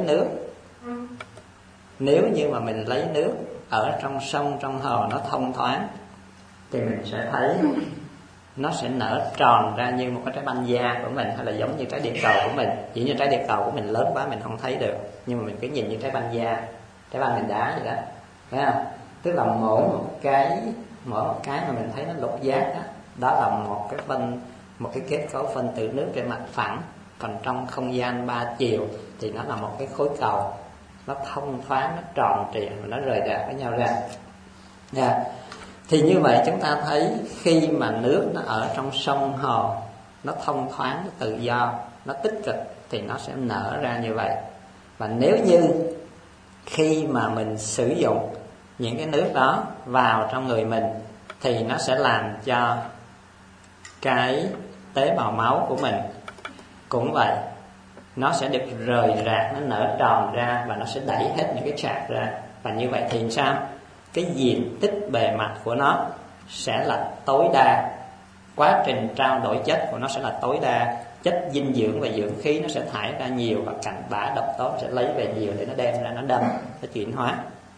nước ở trong sông, trong hồ nó thông thoáng, thì mình sẽ thấy nó sẽ nở tròn ra như một cái trái banh da của mình, hay là giống như trái địa cầu của mình. Chỉ như trái địa cầu của mình lớn quá mình không thấy được, nhưng mà mình cứ nhìn như trái banh da, trái banh mình đá vậy đó, thấy không? Tức là mỗi một cái mà mình thấy nó lục giác đó là một cái kết cấu phân tử nước trên mặt phẳng. Còn trong không gian 3 chiều thì nó là một cái khối cầu, nó thông thoáng, nó tròn trịa và nó rời rạc với nhau ra. Thì như vậy chúng ta thấy khi mà nước nó ở trong sông hồ, nó thông thoáng, nó tự do, nó tích cực thì nó sẽ nở ra như vậy. Và nếu như khi mà mình sử dụng những cái nước đó vào trong người mình thì nó sẽ làm cho cái tế bào máu của mình cũng vậy, nó sẽ được rời rạc, nó nở tròn ra và nó sẽ đẩy hết những cái trạc ra. Và như vậy thì sao? Cái diện tích bề mặt của nó sẽ là tối đa, quá trình trao đổi chất của nó sẽ là tối đa, chất dinh dưỡng và dưỡng khí nó sẽ thải ra nhiều, và cặn bã độc tố sẽ lấy về nhiều để nó đem ra, nó đâm, nó chuyển hóa.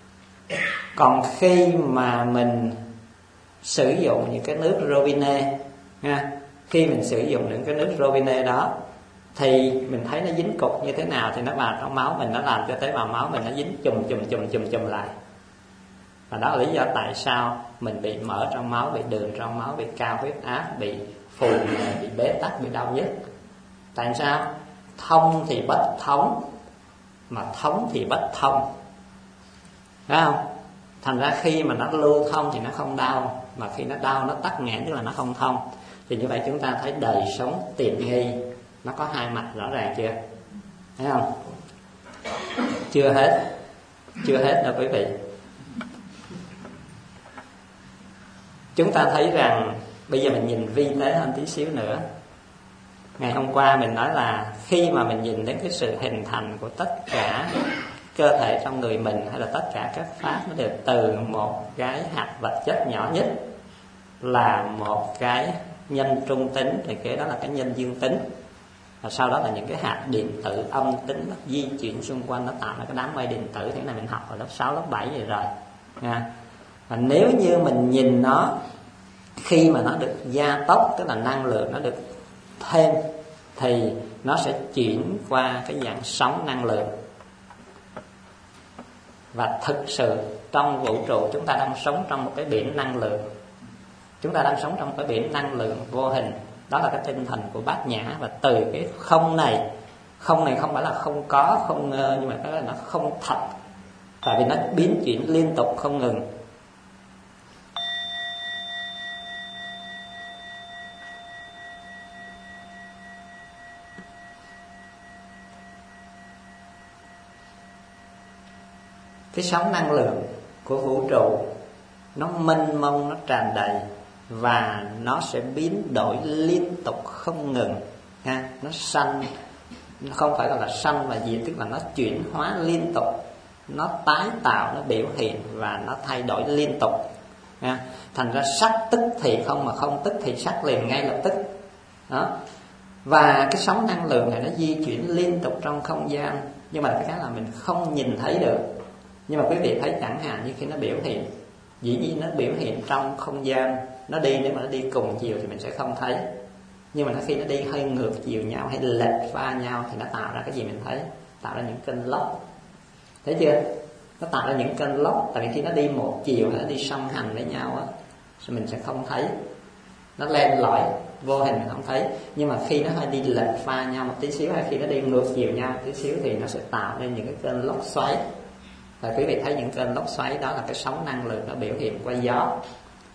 Còn khi mà mình sử dụng những cái nước robinet khi mình sử dụng những cái nước robinet đó thì mình thấy nó dính cục như thế nào thì nó vào trong máu mình, nó làm cho tế bào máu mình nó dính chùm lại. Và đó là lý do tại sao mình bị mỡ trong máu, bị đường trong máu, bị cao huyết áp, bị phù nề, bị bế tắc, bị đau nhức. Tại sao? Thông thì bất thống, mà thống thì bất thông, phải không? Thành ra khi mà nó lưu thông thì nó không đau, mà khi nó đau nó tắc nghẽn, tức là nó không thông. Thì như vậy chúng ta thấy đời sống tiện nghi nó có hai mặt rõ ràng chưa? Thấy không? Chưa hết đâu quý vị. Chúng ta thấy rằng bây giờ mình nhìn vi tế hơn tí xíu nữa. Ngày hôm qua mình nói là khi mà mình nhìn đến cái sự hình thành của tất cả cơ thể trong người mình, hay là tất cả các pháp, nó đều từ một cái hạt vật chất nhỏ nhất là một cái nhân trung tính, thì cái đó là cái nhân dương tính, và sau đó là những cái hạt điện tử âm tính nó di chuyển xung quanh, nó tạo ra cái đám mây điện tử. Thế này mình học ở lớp 6, lớp 7 vậy rồi nha. Và nếu như mình nhìn nó khi mà nó được gia tốc, tức là năng lượng nó được thêm, thì nó sẽ chuyển qua cái dạng sóng năng lượng. Và thực sự trong vũ trụ chúng ta đang sống trong một cái biển năng lượng. Chúng ta đang sống trong một cái biển năng lượng vô hình. Đó là cái tinh thần của Bát Nhã. Và từ cái không này không phải là không có, không ngơ, nhưng mà cái là nó không thật. Tại vì nó biến chuyển liên tục không ngừng. Cái sóng năng lượng của vũ trụ nó mênh mông, nó tràn đầy, và nó sẽ biến đổi liên tục không ngừng ha. Nó sanh, nó không phải là sanh và diệt, tức là nó chuyển hóa liên tục, nó tái tạo, nó biểu hiện và nó thay đổi liên tục ha. Thành ra sắc tức thì không, mà không tức thì sắc liền ngay lập tức đó. Và cái sóng năng lượng này nó di chuyển liên tục trong không gian, nhưng mà cái là mình không nhìn thấy được. Nhưng mà quý vị thấy chẳng hạn như khi nó biểu hiện, dĩ nhiên nó biểu hiện trong không gian, nó đi, nếu mà nó đi cùng chiều thì mình sẽ không thấy. Nhưng mà khi nó đi hơi ngược chiều nhau hay lệch pha nhau thì nó tạo ra cái gì mình thấy? Tạo ra những cơn lốc. Thấy chưa? Nó tạo ra những cơn lốc. Tại vì khi nó đi một chiều hay nó đi song hành với nhau á, mình sẽ không thấy. Nó len lỏi vô hình mình không thấy. Nhưng mà khi nó hơi đi lệch pha nhau một tí xíu, hay khi nó đi ngược chiều nhau một tí xíu, thì nó sẽ tạo nên những cái cơn lốc xoáy. Và quý vị thấy những cơn lốc xoáy đó là cái sóng năng lượng nó biểu hiện qua gió.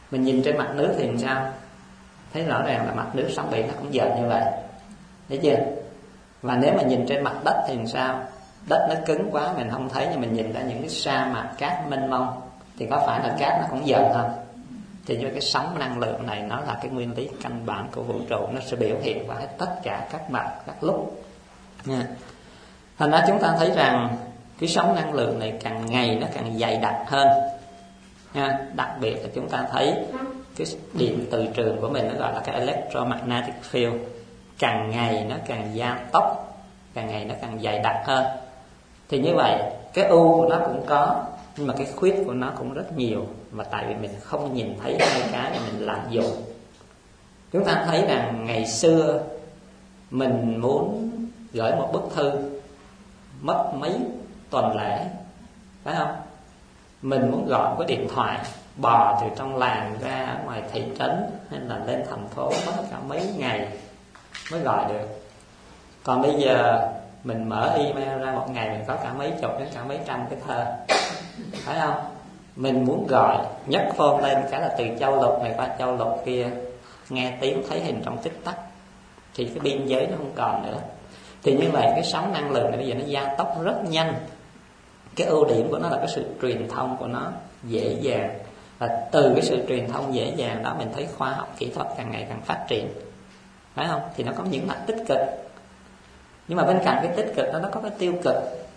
Mình nhìn trên mặt nước thì làm sao? Thấy rõ ràng là mặt nước sóng biển nó cũng dệt như vậy, thấy chưa? Và nếu mà nhìn trên mặt đất thì làm sao? Đất nó cứng quá mình không thấy, nhưng mình nhìn ra những cái sa mạc cát mênh mông thì có phải là cát nó cũng dệt không? Thì như cái sóng năng lượng này nó là cái nguyên lý căn bản của vũ trụ, nó sẽ biểu hiện qua tất cả các mặt các lúc nha. Thành ra chúng ta thấy rằng cái sóng năng lượng này càng ngày nó càng dày đặc hơn nha. Đặc biệt là chúng ta thấy cái điện từ trường của mình, nó gọi là cái electromagnetic field, càng ngày nó càng gia tốc, càng ngày nó càng dày đặc hơn. Thì như vậy cái ưu của nó cũng có, nhưng mà cái khuyết của nó cũng rất nhiều. Và tại vì mình không nhìn thấy hai cái mà mình lạm dụng. Chúng ta thấy rằng ngày xưa mình muốn gửi một bức thư mất mấy tuần lễ, phải không? Mình muốn gọi cái điện thoại bò từ trong làng ra ngoài thị trấn hay là lên thành phố mất cả mấy ngày mới gọi được. Còn bây giờ mình mở email ra, một ngày mình có cả mấy chục đến cả mấy trăm cái thơ, phải không? Mình muốn gọi, nhấc phone lên cái là từ châu lục này qua châu lục kia, nghe tiếng thấy hình trong tích tắc, thì cái biên giới nó không còn nữa. Thì như vậy cái sóng năng lượng này bây giờ nó gia tốc rất nhanh. Cái ưu điểm của nó là cái sự truyền thông của nó dễ dàng. Và từ cái sự truyền thông dễ dàng đó mình thấy khoa học kỹ thuật càng ngày càng phát triển, phải không? Thì nó có những mặt tích cực. Nhưng mà bên cạnh cái tích cực đó nó có cái tiêu cực,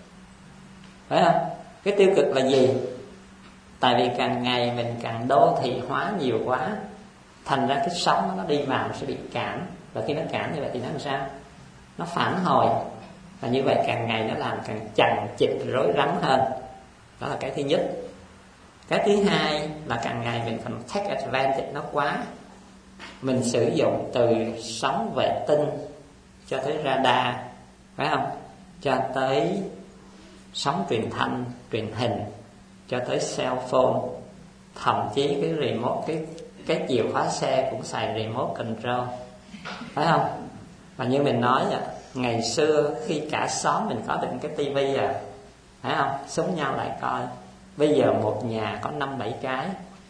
phải không? Cái tiêu cực là gì? Tại vì càng ngày mình càng đô thị hóa nhiều quá, thành ra cái sóng nó đi vào nó sẽ bị cản. Và khi nó cản như vậy thì nó làm sao? Nó phản hồi. Và như vậy càng ngày nó làm càng chằng chịt rối rắm hơn. Đó là cái thứ nhất. Cái thứ hai là càng ngày mình còn take advantage nó quá. Mình sử dụng từ sóng vệ tinh cho tới radar, phải không? Cho tới sóng truyền thanh, truyền hình, cho tới cell phone, thậm chí cái remote, cái chìa khóa xe cũng xài remote control, phải không? Và như mình nói vậy, ngày xưa khi cả xóm mình có được cái tivi phải không? Xúm nhau lại coi. Bây giờ một nhà có 5-7 cái.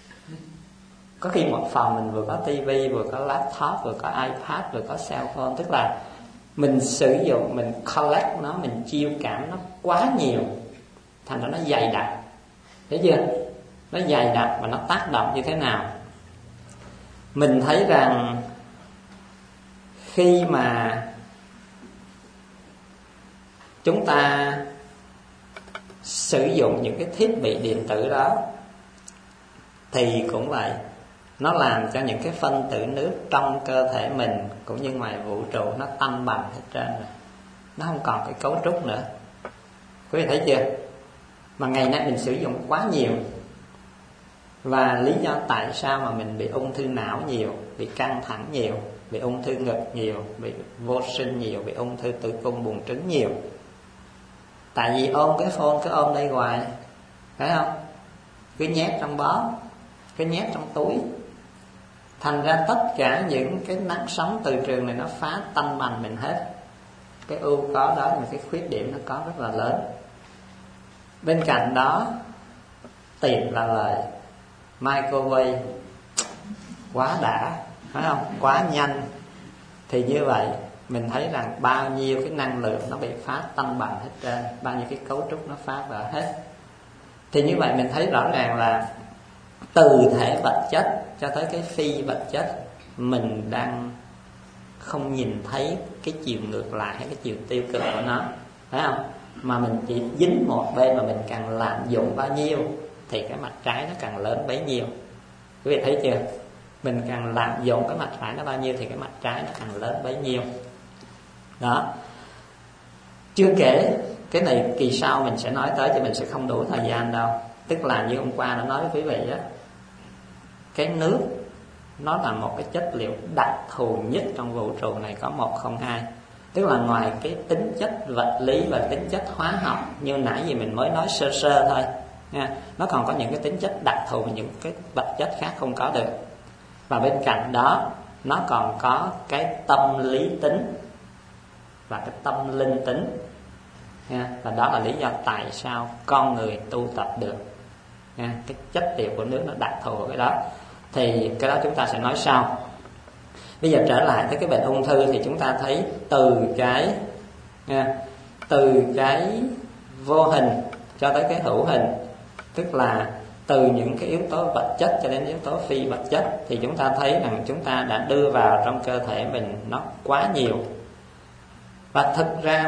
Có khi một phòng mình vừa có tivi, vừa có laptop, vừa có iPad, vừa có cell phone. Tức là mình sử dụng, mình collect nó, mình chiêu cảm nó quá nhiều, thành ra nó dày đặc. Thấy chưa? Nó dày đặc và nó tác động như thế nào? Mình thấy rằng khi mà chúng ta sử dụng những cái thiết bị điện tử đó thì cũng vậy, nó làm cho những cái phân tử nước trong cơ thể mình cũng như ngoài vũ trụ nó tanh bành hết trơn rồi. Nó không còn cái cấu trúc nữa. Quý vị thấy chưa? Mà ngày nay mình sử dụng quá nhiều. Và lý do tại sao mà mình bị ung thư não nhiều, bị căng thẳng nhiều, bị ung thư ngực nhiều, bị vô sinh nhiều, bị ung thư tử cung buồng trứng nhiều. Tại vì ôm cái phone, cứ ôm đây hoài, phải không? Cứ nhét trong bó, cứ nhét trong túi. Thành ra tất cả những cái nắng sóng từ trường này nó phá tanh bành mình hết. Cái ưu có đó, nhưng mà cái khuyết điểm nó có rất là lớn. Bên cạnh đó, tiền là lời. Microwave quá đã, phải không? Quá nhanh. Thì như vậy mình thấy rằng bao nhiêu cái năng lượng nó bị phá tanh bành hết trơn, bao nhiêu cái cấu trúc nó phá vỡ hết. Thì như vậy mình thấy rõ ràng là từ thể vật chất cho tới cái phi vật chất, mình đang không nhìn thấy cái chiều ngược lại hay cái chiều tiêu cực của nó, phải không? Mà mình chỉ dính một bên, mà mình càng lạm dụng bao nhiêu thì cái mặt trái nó càng lớn bấy nhiêu. Quý vị thấy chưa? Mình càng lạm dụng cái mặt phải nó bao nhiêu thì cái mặt trái nó càng lớn bấy nhiêu. Đó. Chưa kể, cái này kỳ sau mình sẽ nói tới, chứ mình sẽ không đủ thời gian đâu. Tức là như hôm qua đã nói với quý vị đó, cái nước nó là một cái chất liệu đặc thù nhất trong vũ trụ này, có một không hai. Tức là ngoài cái tính chất vật lý và tính chất hóa học như nãy gì mình mới nói sơ sơ thôi nha, nó còn có những cái tính chất đặc thù và những cái vật chất khác không có được. Và bên cạnh đó nó còn có cái tâm lý tính và cái tâm linh tính nha. Và đó là lý do tại sao con người tu tập được nha. Cái chất liệu của nước nó đặc thù cái đó. thì cái đó chúng ta sẽ nói sau. Bây giờ trở lại tới cái bệnh ung thư thì chúng ta thấy từ cái vô hình cho tới cái hữu hình, tức là từ những cái yếu tố vật chất cho đến yếu tố phi vật chất, thì chúng ta thấy rằng chúng ta đã đưa vào trong cơ thể mình nó quá nhiều. Và thực ra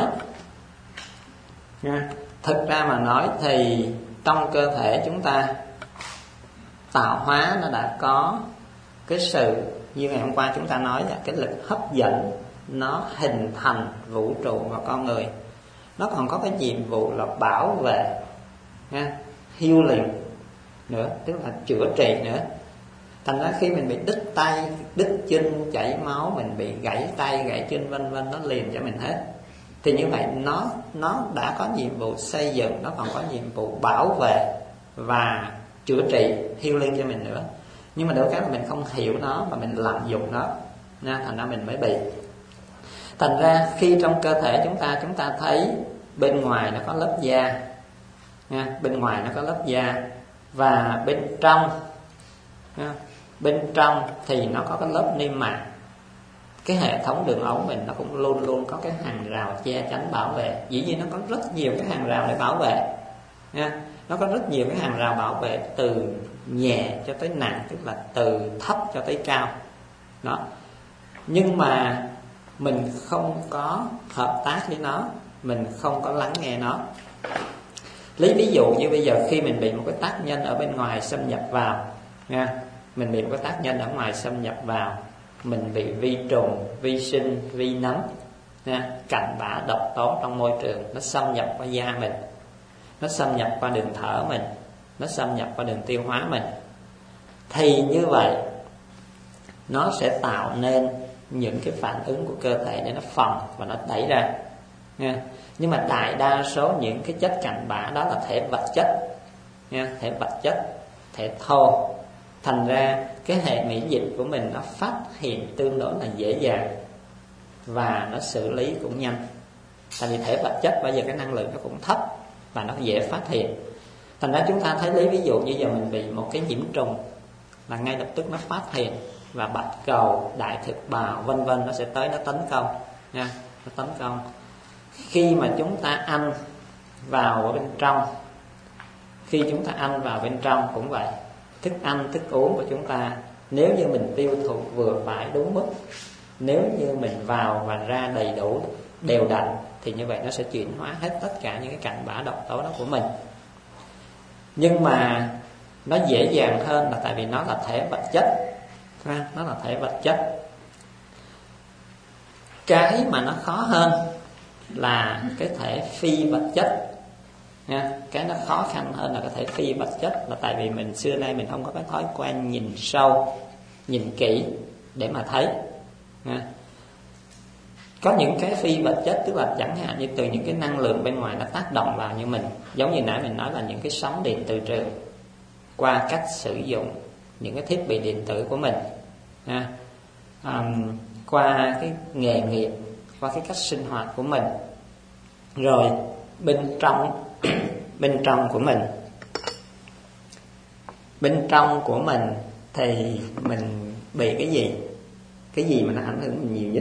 mà nói thì trong cơ thể chúng ta tạo hóa nó đã có cái sự, như ngày hôm qua chúng ta nói là cái lực hấp dẫn nó hình thành vũ trụ và con người. Nó còn có cái nhiệm vụ là bảo vệ, healing nữa, tức là chữa trị nữa. Thành ra khi mình bị đứt tay, đứt chân, chảy máu, mình bị gãy tay, gãy chân vân vân, nó liền cho mình hết. Thì như vậy nó đã có nhiệm vụ xây dựng, nó còn có nhiệm vụ bảo vệ và chữa trị, healing cho mình nữa. Nhưng mà đôi cái là mình không hiểu nó và mình lạm dụng nó, thành ra mình mới bị. Thành ra khi trong cơ thể chúng ta thấy bên ngoài nó có lớp da, bên ngoài nó có lớp da, và bên trong thì nó có cái lớp niêm mạc. Cái hệ thống đường ống mình nó cũng luôn luôn có cái hàng rào che chắn bảo vệ. Dĩ nhiên nó có rất nhiều cái hàng rào để bảo vệ, nó có rất nhiều cái hàng rào bảo vệ, từ nhẹ cho tới nặng, tức là từ thấp cho tới cao đó. Nhưng mà mình không có hợp tác với nó, mình không có lắng nghe nó. Lấy ví dụ như bây giờ khi mình bị một cái tác nhân ở bên ngoài xâm nhập vào, mình bị một cái tác nhân ở ngoài xâm nhập vào, mình bị vi trùng, vi sinh, vi nấm, cặn bã, độc tố trong môi trường, nó xâm nhập qua da mình, nó xâm nhập qua đường thở mình, nó xâm nhập qua đường tiêu hóa mình. Thì như vậy nó sẽ tạo nên những cái phản ứng của cơ thể để nó phòng và nó đẩy ra. Nhưng mà đại đa số những cái chất cặn bã đó là thể vật chất, thể vật chất, thể thô. Thành ra cái hệ miễn dịch của mình nó phát hiện tương đối là dễ dàng và nó xử lý cũng nhanh. Tại vì thể vật chất bây giờ cái năng lượng nó cũng thấp và nó dễ phát hiện. Thành ra chúng ta thấy, lấy ví dụ như giờ mình bị một cái nhiễm trùng là ngay lập tức nó phát hiện, và bạch cầu, đại thực bào vân vân nó sẽ tới, nó tấn công, nó tấn công. Khi mà chúng ta ăn vào ở bên trong, khi chúng ta ăn vào bên trong cũng vậy. Thức ăn, thức uống của chúng ta, nếu như mình tiêu thụ vừa phải đúng mức, nếu như mình vào và ra đầy đủ, đều đặn, thì như vậy nó sẽ chuyển hóa hết tất cả những cái cặn bã độc tố đó của mình. Nhưng mà nó dễ dàng hơn là tại vì nó là thể vật chất, nó là thể vật chất. Cái mà nó khó hơn là cái thể phi vật chất. Cái nó khó khăn hơn là cái thể phi vật chất, là tại vì mình xưa nay mình không có cái thói quen nhìn sâu, nhìn kỹ để mà thấy. Có những cái phi vật chất, tức là chẳng hạn như từ những cái năng lượng bên ngoài nó tác động vào như mình, giống như nãy mình nói là những cái sóng điện từ trường, qua cách sử dụng những cái thiết bị điện tử của mình, qua cái nghề nghiệp, qua cái cách sinh hoạt của mình. Rồi bên trong của mình thì mình bị cái gì mà nó ảnh hưởng mình nhiều nhất?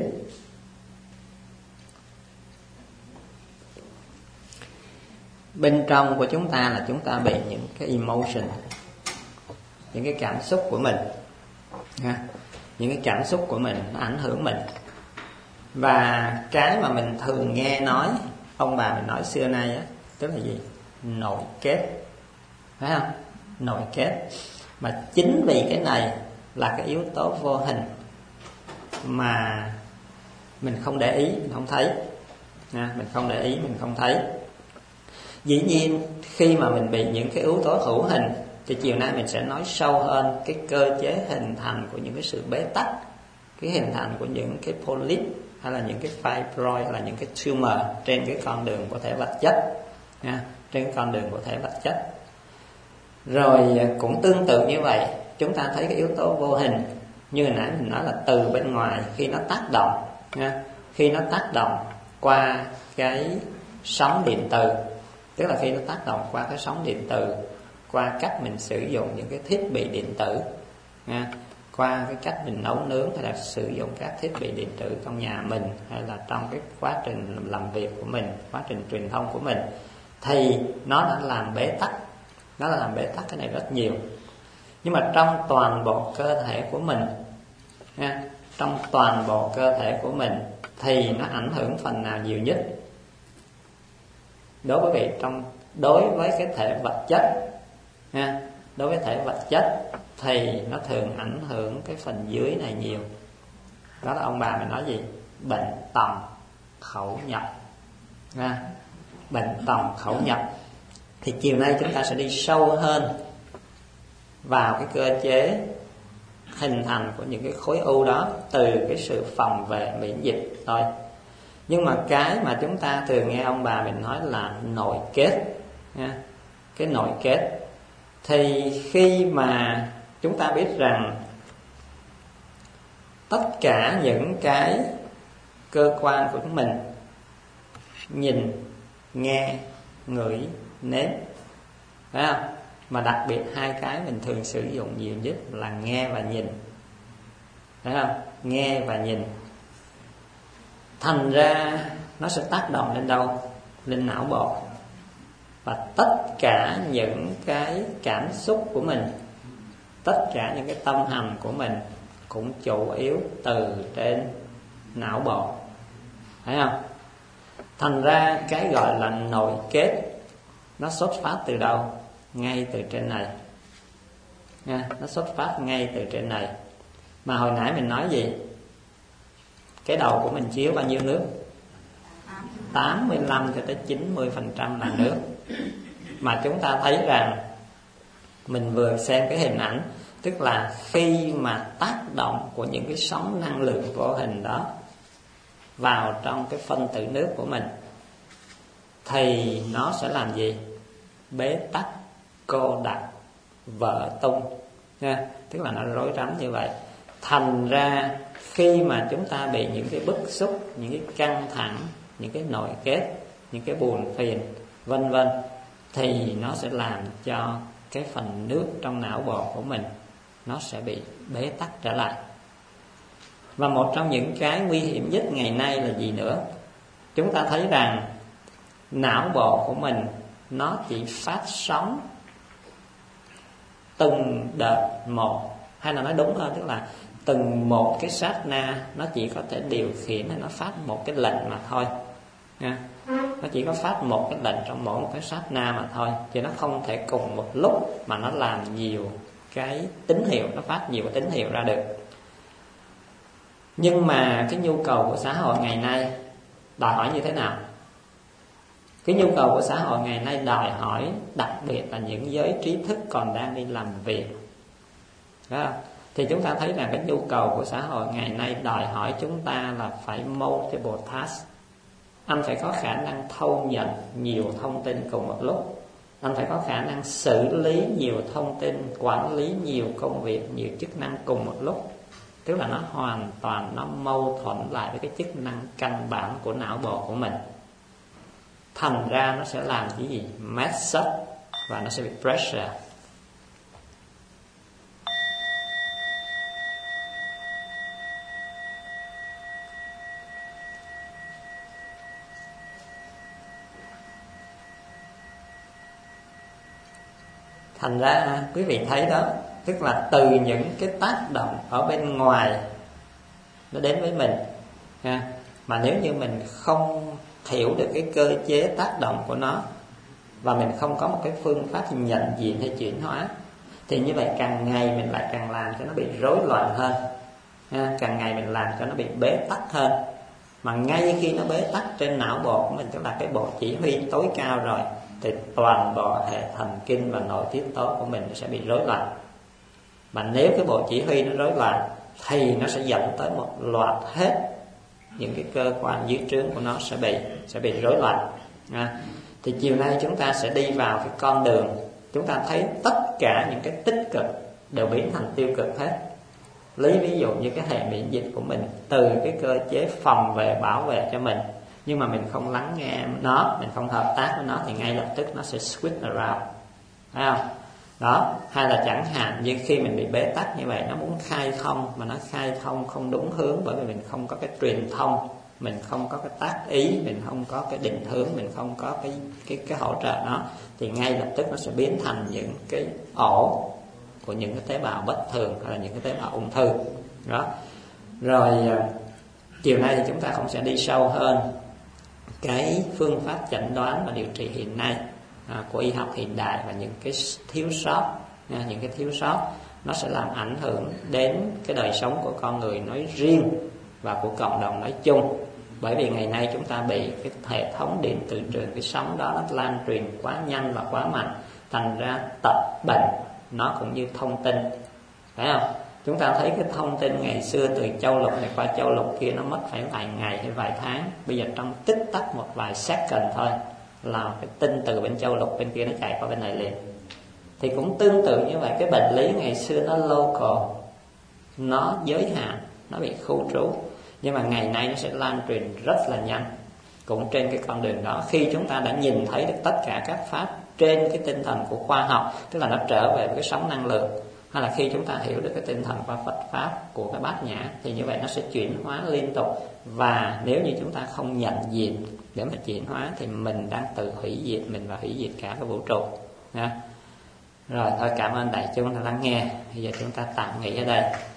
Bên trong của chúng ta là chúng ta bị những cái emotion, những cái cảm xúc của mình, những cái cảm xúc của mình nó ảnh hưởng mình. Và cái mà mình thường nghe nói, ông bà mình nói xưa nay á, tức là gì? Nội kết, phải không? Nội kết. Mà chính vì cái này là cái yếu tố vô hình mà mình không để ý, mình không thấy. Mình không để ý, mình không thấy. Dĩ nhiên khi mà mình bị những cái yếu tố hữu hình thì chiều nay mình sẽ nói sâu hơn cái cơ chế hình thành của những cái sự bế tắc, cái hình thành của những cái polyp hay là những cái fibroid hay là những cái tumor trên cái con đường của thể vật chất, trên cái con đường của thể vật chất. Rồi cũng tương tự như vậy, chúng ta thấy cái yếu tố vô hình như hồi nãy mình nói là từ bên ngoài khi nó tác động, khi nó tác động qua cái sóng điện từ, tức là khi nó tác động qua cái sóng điện từ, qua cách mình sử dụng những cái thiết bị điện tử, nha. Qua cái cách mình nấu nướng hay là sử dụng các thiết bị điện tử trong nhà mình, hay là trong cái quá trình làm việc của mình, quá trình truyền thông của mình, thì nó đã làm bế tắc, nó đã làm bế tắc cái này rất nhiều. Nhưng mà trong toàn bộ cơ thể của mình nha, trong toàn bộ cơ thể của mình thì nó ảnh hưởng phần nào nhiều nhất? Đối với cái thể vật chất nha, đối với thể vật chất thì nó thường ảnh hưởng cái phần dưới này nhiều. Đó là ông bà mình nói gì? Bệnh tòng khẩu nhập nha. Bệnh tòng khẩu nhập. Thì chiều nay chúng ta sẽ đi sâu hơn vào cái cơ chế hình thành của những cái khối u đó từ cái sự phòng vệ miễn dịch thôi. Nhưng mà cái mà chúng ta thường nghe ông bà mình nói là nội kết nha. Cái nội kết thì khi mà chúng ta biết rằng tất cả những cái cơ quan của mình, nhìn, nghe, ngửi, nếm, phải không? Mà đặc biệt hai cái mình thường sử dụng nhiều nhất là nghe và nhìn, phải không? Nghe và nhìn. Thành ra nó sẽ tác động lên đâu? Lên não bộ. Và tất cả những cái cảm xúc của mình, tất cả những cái tâm hành của mình cũng chủ yếu từ trên não bộ, phải không? Thành ra cái gọi là nội kết nó xuất phát từ đâu? Ngay từ trên này nha. Nó xuất phát ngay từ trên này. Mà hồi nãy mình nói gì? Cái đầu của mình chiếu bao nhiêu nước? 85 cho tới 90% là nước. Mà chúng ta thấy rằng mình vừa xem cái hình ảnh, tức là khi mà tác động của những cái sóng năng lượng vô hình đó vào trong cái phân tử nước của mình thì nó sẽ làm gì? Bế tắc, cô đặc, vỡ tung nha. Tức là nó rối rắm như vậy. Thành ra khi mà chúng ta bị những cái bức xúc, những cái căng thẳng, những cái nội kết, những cái buồn phiền vân vân, thì nó sẽ làm cho cái phần nước trong não bộ của mình nó sẽ bị bế tắc trở lại. Và một trong những cái nguy hiểm nhất ngày nay là gì nữa? Chúng ta thấy rằng não bộ của mình nó chỉ phát sóng từng đợt một, hay là nói đúng hơn, tức là từng một cái sát na nó chỉ có thể điều khiển hay nó phát một cái lệnh mà thôi nha. Nó chỉ có phát một cái lệnh trong mỗi một cái sát na mà thôi, chứ nó không thể cùng một lúc mà nó làm nhiều cái tín hiệu, nó phát nhiều cái tín hiệu ra được. Nhưng mà cái nhu cầu của xã hội ngày nay đòi hỏi như thế nào? Cái nhu cầu của xã hội ngày nay đòi hỏi, đặc biệt là những giới trí thức còn đang đi làm việc, đó. Thì chúng ta thấy rằng cái nhu cầu của xã hội ngày nay đòi hỏi chúng ta là phải multiple task. Anh phải có khả năng thâu nhận nhiều thông tin cùng một lúc. Anh phải có khả năng xử lý nhiều thông tin, quản lý nhiều công việc, nhiều chức năng cùng một lúc. Tức là nó hoàn toàn nó mâu thuẫn lại với cái chức năng căn bản của não bộ của mình. Thành ra nó sẽ làm cái gì? Mess up, và nó sẽ bị pressure. Thành ra quý vị thấy đó, tức là từ những cái tác động ở bên ngoài nó đến với mình ha. Mà nếu như mình không hiểu được cái cơ chế tác động của nó, và mình không có một cái phương pháp nhận diện hay chuyển hóa, thì như vậy càng ngày mình lại càng làm cho nó bị rối loạn hơn ha. Càng ngày mình làm cho nó bị bế tắc hơn. Mà ngay khi nó bế tắc trên não bộ của mình, tức là cái bộ chỉ huy tối cao rồi, thì toàn bộ hệ thần kinh và nội tiết tố của mình sẽ bị rối loạn. Mà nếu cái bộ chỉ huy nó rối loạn thì nó sẽ dẫn tới một loạt hết những cái cơ quan dưới trướng của nó sẽ bị rối loạn. Thì chiều nay chúng ta sẽ đi vào cái con đường, chúng ta thấy tất cả những cái tích cực đều biến thành tiêu cực hết. Lấy ví dụ như cái hệ miễn dịch của mình, từ cái cơ chế phòng vệ bảo vệ cho mình, nhưng mà mình không lắng nghe nó, mình không hợp tác với nó, thì ngay lập tức nó sẽ switch around, phải không? đó. Hay là chẳng hạn như khi mình bị bế tắc như vậy, nó muốn khai thông mà nó khai thông không đúng hướng, bởi vì mình không có cái truyền thông, mình không có cái tác ý, mình không có cái định hướng, mình không có cái hỗ trợ nó, thì ngay lập tức nó sẽ biến thành những cái ổ của những cái tế bào bất thường hay là những cái tế bào ung thư đó. Rồi chiều nay thì chúng ta cũng sẽ đi sâu hơn cái phương pháp chẩn đoán và điều trị hiện nay của y học hiện đại, và những cái thiếu sót, những cái thiếu sót nó sẽ làm ảnh hưởng đến cái đời sống của con người nói riêng và của cộng đồng nói chung. Bởi vì ngày nay chúng ta bị cái hệ thống điện từ trường, cái sóng đó nó lan truyền quá nhanh và quá mạnh, thành ra tập bệnh nó cũng như thông tin, phải không? Chúng ta thấy cái thông tin ngày xưa từ châu lục này qua châu lục kia nó mất phải vài ngày hay vài tháng, bây giờ trong tích tắc một vài second thôi là cái tin từ bên châu lục bên kia nó chạy qua bên này liền. Thì cũng tương tự như vậy, cái bệnh lý ngày xưa nó local, nó giới hạn, nó bị khu trú, nhưng mà ngày nay nó sẽ lan truyền rất là nhanh. Cũng trên cái con đường đó, khi chúng ta đã nhìn thấy được tất cả các pháp trên cái tinh thần của khoa học, tức là nó trở về với cái sóng năng lượng, hay là khi chúng ta hiểu được cái tinh thần qua Phật pháp của cái bát nhã, thì như vậy nó sẽ chuyển hóa liên tục. Và nếu như chúng ta không nhận diện để mà chuyển hóa thì mình đang tự hủy diệt mình và hủy diệt cả cái vũ trụ nha. Rồi thôi, cảm ơn đại chúng đã lắng nghe. Bây giờ chúng ta tạm nghỉ ở đây.